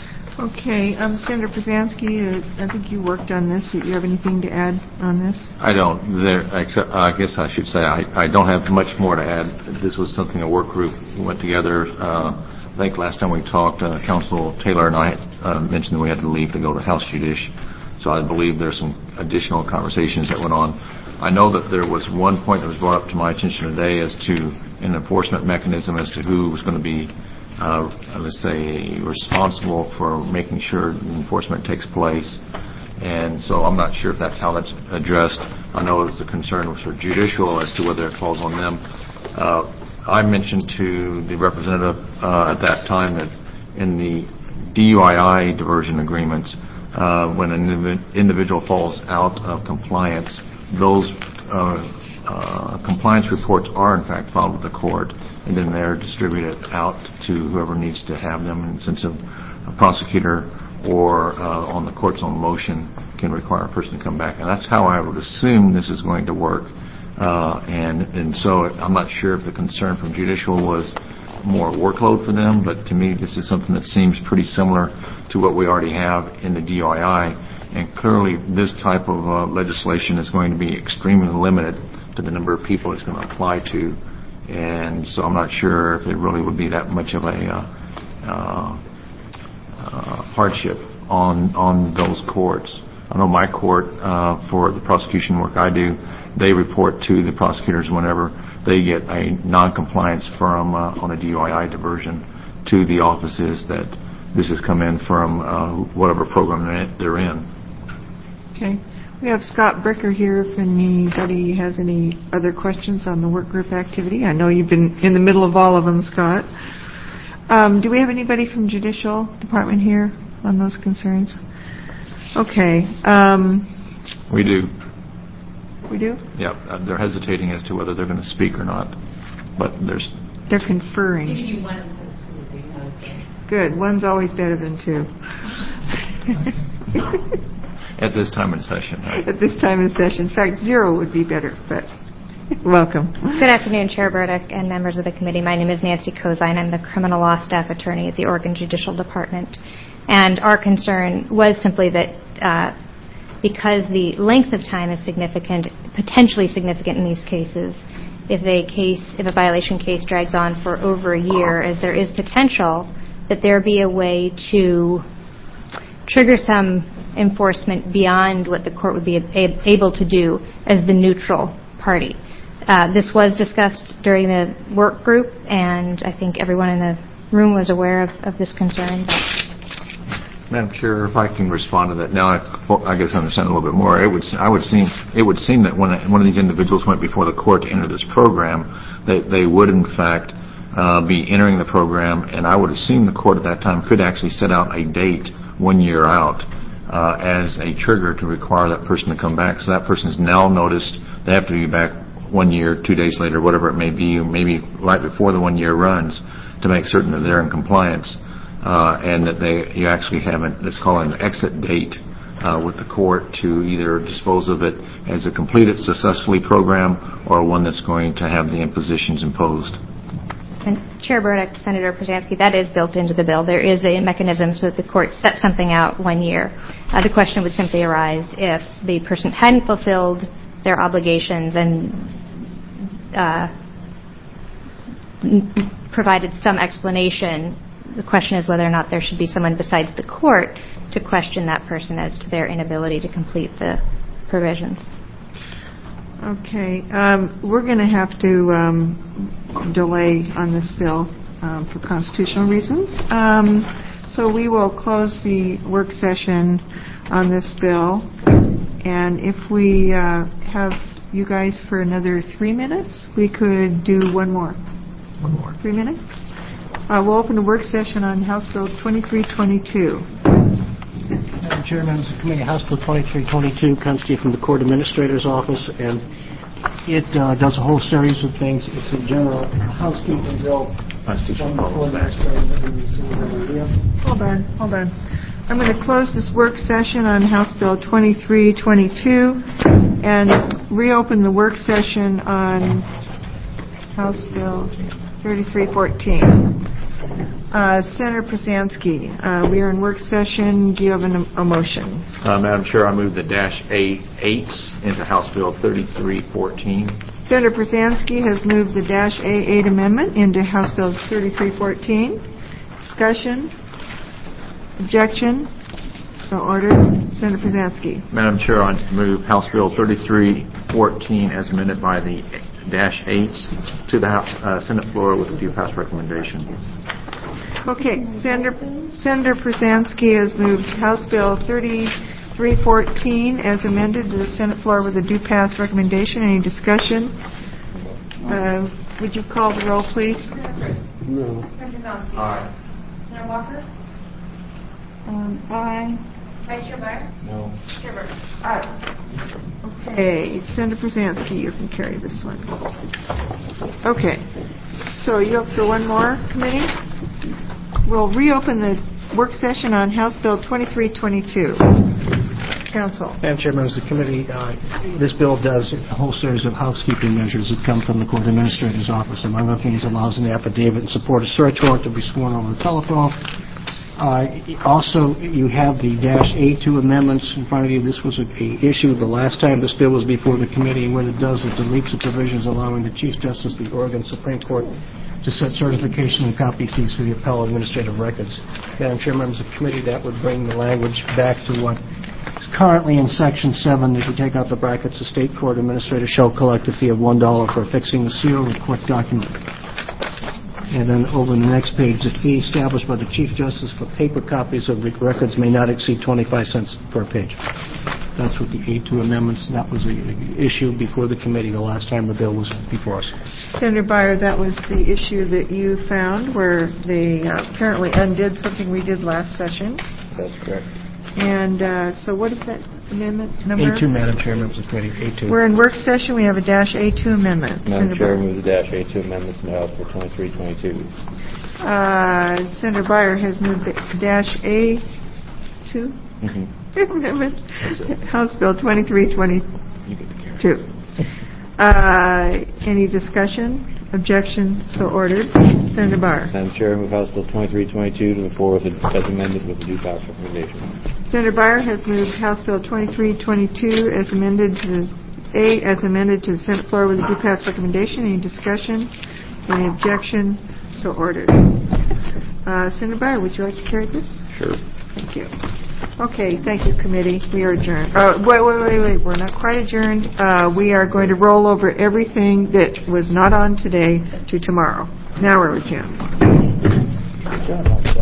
Okay, um, Senator Brzezinski, uh, I think you worked on this. Do you have anything to add on this? I don't. There, except, I guess I should say I, I don't have much more to add. This was something a work group went together. Uh, I think last time we talked, uh, Council Taylor and I uh, mentioned that we had to leave to go to House Judish. So I believe there's some additional conversations that went on. I know that there was one point that was brought up to my attention today as to an enforcement mechanism as to who was going to be, uh, let's say, responsible for making sure enforcement takes place. And so I'm not sure if that's how that's addressed. I know it was a concern was for judicial as to whether it falls on them. Uh, I mentioned to the representative uh, at that time that in the D U I I diversion agreements, Uh, when an individual falls out of compliance, those uh, uh, compliance reports are in fact filed with the court, and then they're distributed out to whoever needs to have them. And since a, a prosecutor or uh, on the court's own motion can require a person to come back, and that's how I would assume this is going to work. Uh, and and so I'm not sure if the concern from judicial was more workload for them, but to me this is something that seems pretty similar to what we already have in the D U I I, and clearly this type of uh, legislation is going to be extremely limited to the number of people it's going to apply to, and so I'm not sure if it really would be that much of a uh, uh, uh, hardship on on those courts. I know my court, uh, for the prosecution work I do, they report to the prosecutors whenever they get a non-compliance from uh, on a D U I I diversion to the offices that this has come in from uh, whatever program they're in. Okay. We have Scott Bricker here if anybody has any other questions on the work group activity. I know you've been in the middle of all of them, Scott. Um, do we have anybody from Judicial Department here on those concerns? Okay. Um, We do. we do? Yeah, uh, they're hesitating as to whether they're going to speak or not, but there's... They're conferring. Good. One's always better than two. At this time in session, right? At this time in session. In fact, zero would be better, but welcome. Good afternoon, Chair Burdick and members of the committee. My name is Nancy Kozine. I'm the criminal law staff attorney at the Oregon Judicial Department. And our concern was simply that uh, because the length of time is significant, potentially significant in these cases, if a case, if a violation case drags on for over a year, as there is potential, that there be a way to trigger some enforcement beyond what the court would be a- able to do as the neutral party. Uh, this was discussed during the work group, and I think everyone in the room was aware of, of this concern. Madam Chair, if I can respond to that now, I, I guess I understand a little bit more. It would, I would seem, it would seem that when one of these individuals went before the court to enter this program, that they would in fact uh, be entering the program, and I would assume the court at that time could actually set out a date one year out uh, as a trigger to require that person to come back. So that person is now noticed they have to be back one year, two days later, whatever it may be, or maybe right before the one year runs, to make certain that they're in compliance. Uh, and that they you actually have an, it's called an exit date uh, with the court to either dispose of it as a completed successfully program or one that's going to have the impositions imposed. And Chair Burdick, Senator Przanski, that is built into the bill. There is a mechanism so that the court sets something out one year. Uh, the question would simply arise if the person hadn't fulfilled their obligations and uh, provided some explanation. The question is whether or not there should be someone besides the court to question that person as to their inability to complete the provisions. Okay. Um, we're going to have to um, delay on this bill um, for constitutional reasons. Um, so we will close the work session on this bill. And if we uh, have you guys for another three minutes, we could do one more. One more. Three minutes? Uh, we'll open the work session on House Bill twenty-three twenty-two. Madam Chair, members of the committee, House Bill twenty-three twenty-two comes to you from the Court Administrator's Office, and it uh, does a whole series of things. It's a general housekeeping bill. Hold on, hold on. I'm going to close this work session on House Bill twenty-three twenty-two and reopen the work session on House Bill thirty-three fourteen. Uh, Senator Przanski, uh, we are in work session. Do you have an, a motion? Uh, Madam Chair, I move the dash A eights into House Bill thirty-three fourteen. Senator Przanski has moved the dash A eight amendment into House Bill thirty-three fourteen. Discussion? Objection? So ordered. Senator Przanski. Madam Chair, I move House Bill thirty-three fourteen as amended by the dash eights to the uh, Senate floor with a due pass recommendation. Okay. Senator, Senator Przanski has moved House Bill thirty-three fourteen as amended to the Senate floor with a due pass recommendation. Any discussion? Uh, would you call the roll, please? No. Senator Przanski. Aye. Senator Walker. Um, aye. Vice Chair Byer. No. Chair Burdick. Aye. Okay. Senator Przanski, you can carry this one. Okay. So you up for one more, committee? We'll reopen the work session on House Bill twenty-three twenty-two. Council. Madam Chair, members of the committee, uh, this bill does a whole series of housekeeping measures that come from the Court Administrator's Office. Among other things, allows an affidavit in support of search warrant to be sworn over the telephone. Uh, also, you have the dash A two amendments in front of you. This was a, a issue the last time this bill was before the committee, and what it does is deletes the provisions allowing the Chief Justice of the Oregon Supreme Court to set certification and copy fees for the appellate administrative records. Madam Chair, members of the committee, that would bring the language back to what is currently in Section seven. If you take out the brackets, the state court administrator shall collect a fee of one dollar for affixing the seal of the court document. And then over the next page, the fee established by the Chief Justice for paper copies of the records may not exceed twenty-five cents per page. That's what the A two amendments, that was the issue before the committee the last time the bill was before us. Senator Byer, that was the issue that you found where they uh, apparently undid something we did last session. That's correct. And uh, so what is that amendment number? A two, Madam Chair, members of the committee, A two. We're in work session. We have a dash A two amendment. Madam Senator Chair, Byer. move the dash A two amendments in House Bill twenty-three twenty-two. Uh, Senator Byer has moved the dash A two amendment, House Bill twenty-three twenty-two. Uh, any discussion? Objection? So ordered. Senator Byer. Madam Chair, move House Bill twenty-three twenty-two to the floor with it as amended with the due pass recommendation. Senator Byer has moved House Bill twenty-three twenty-two as amended to the A as amended to the Senate floor with a due pass recommendation. Any discussion? Any objection? So ordered. Uh, Senator Byer, would you like to carry this? Sure. Thank you. Okay, thank you, committee. We are adjourned. Uh, wait, wait, wait, wait. We're not quite adjourned. Uh, we are going to roll over everything that was not on today to tomorrow. Now we're adjourned. Good job.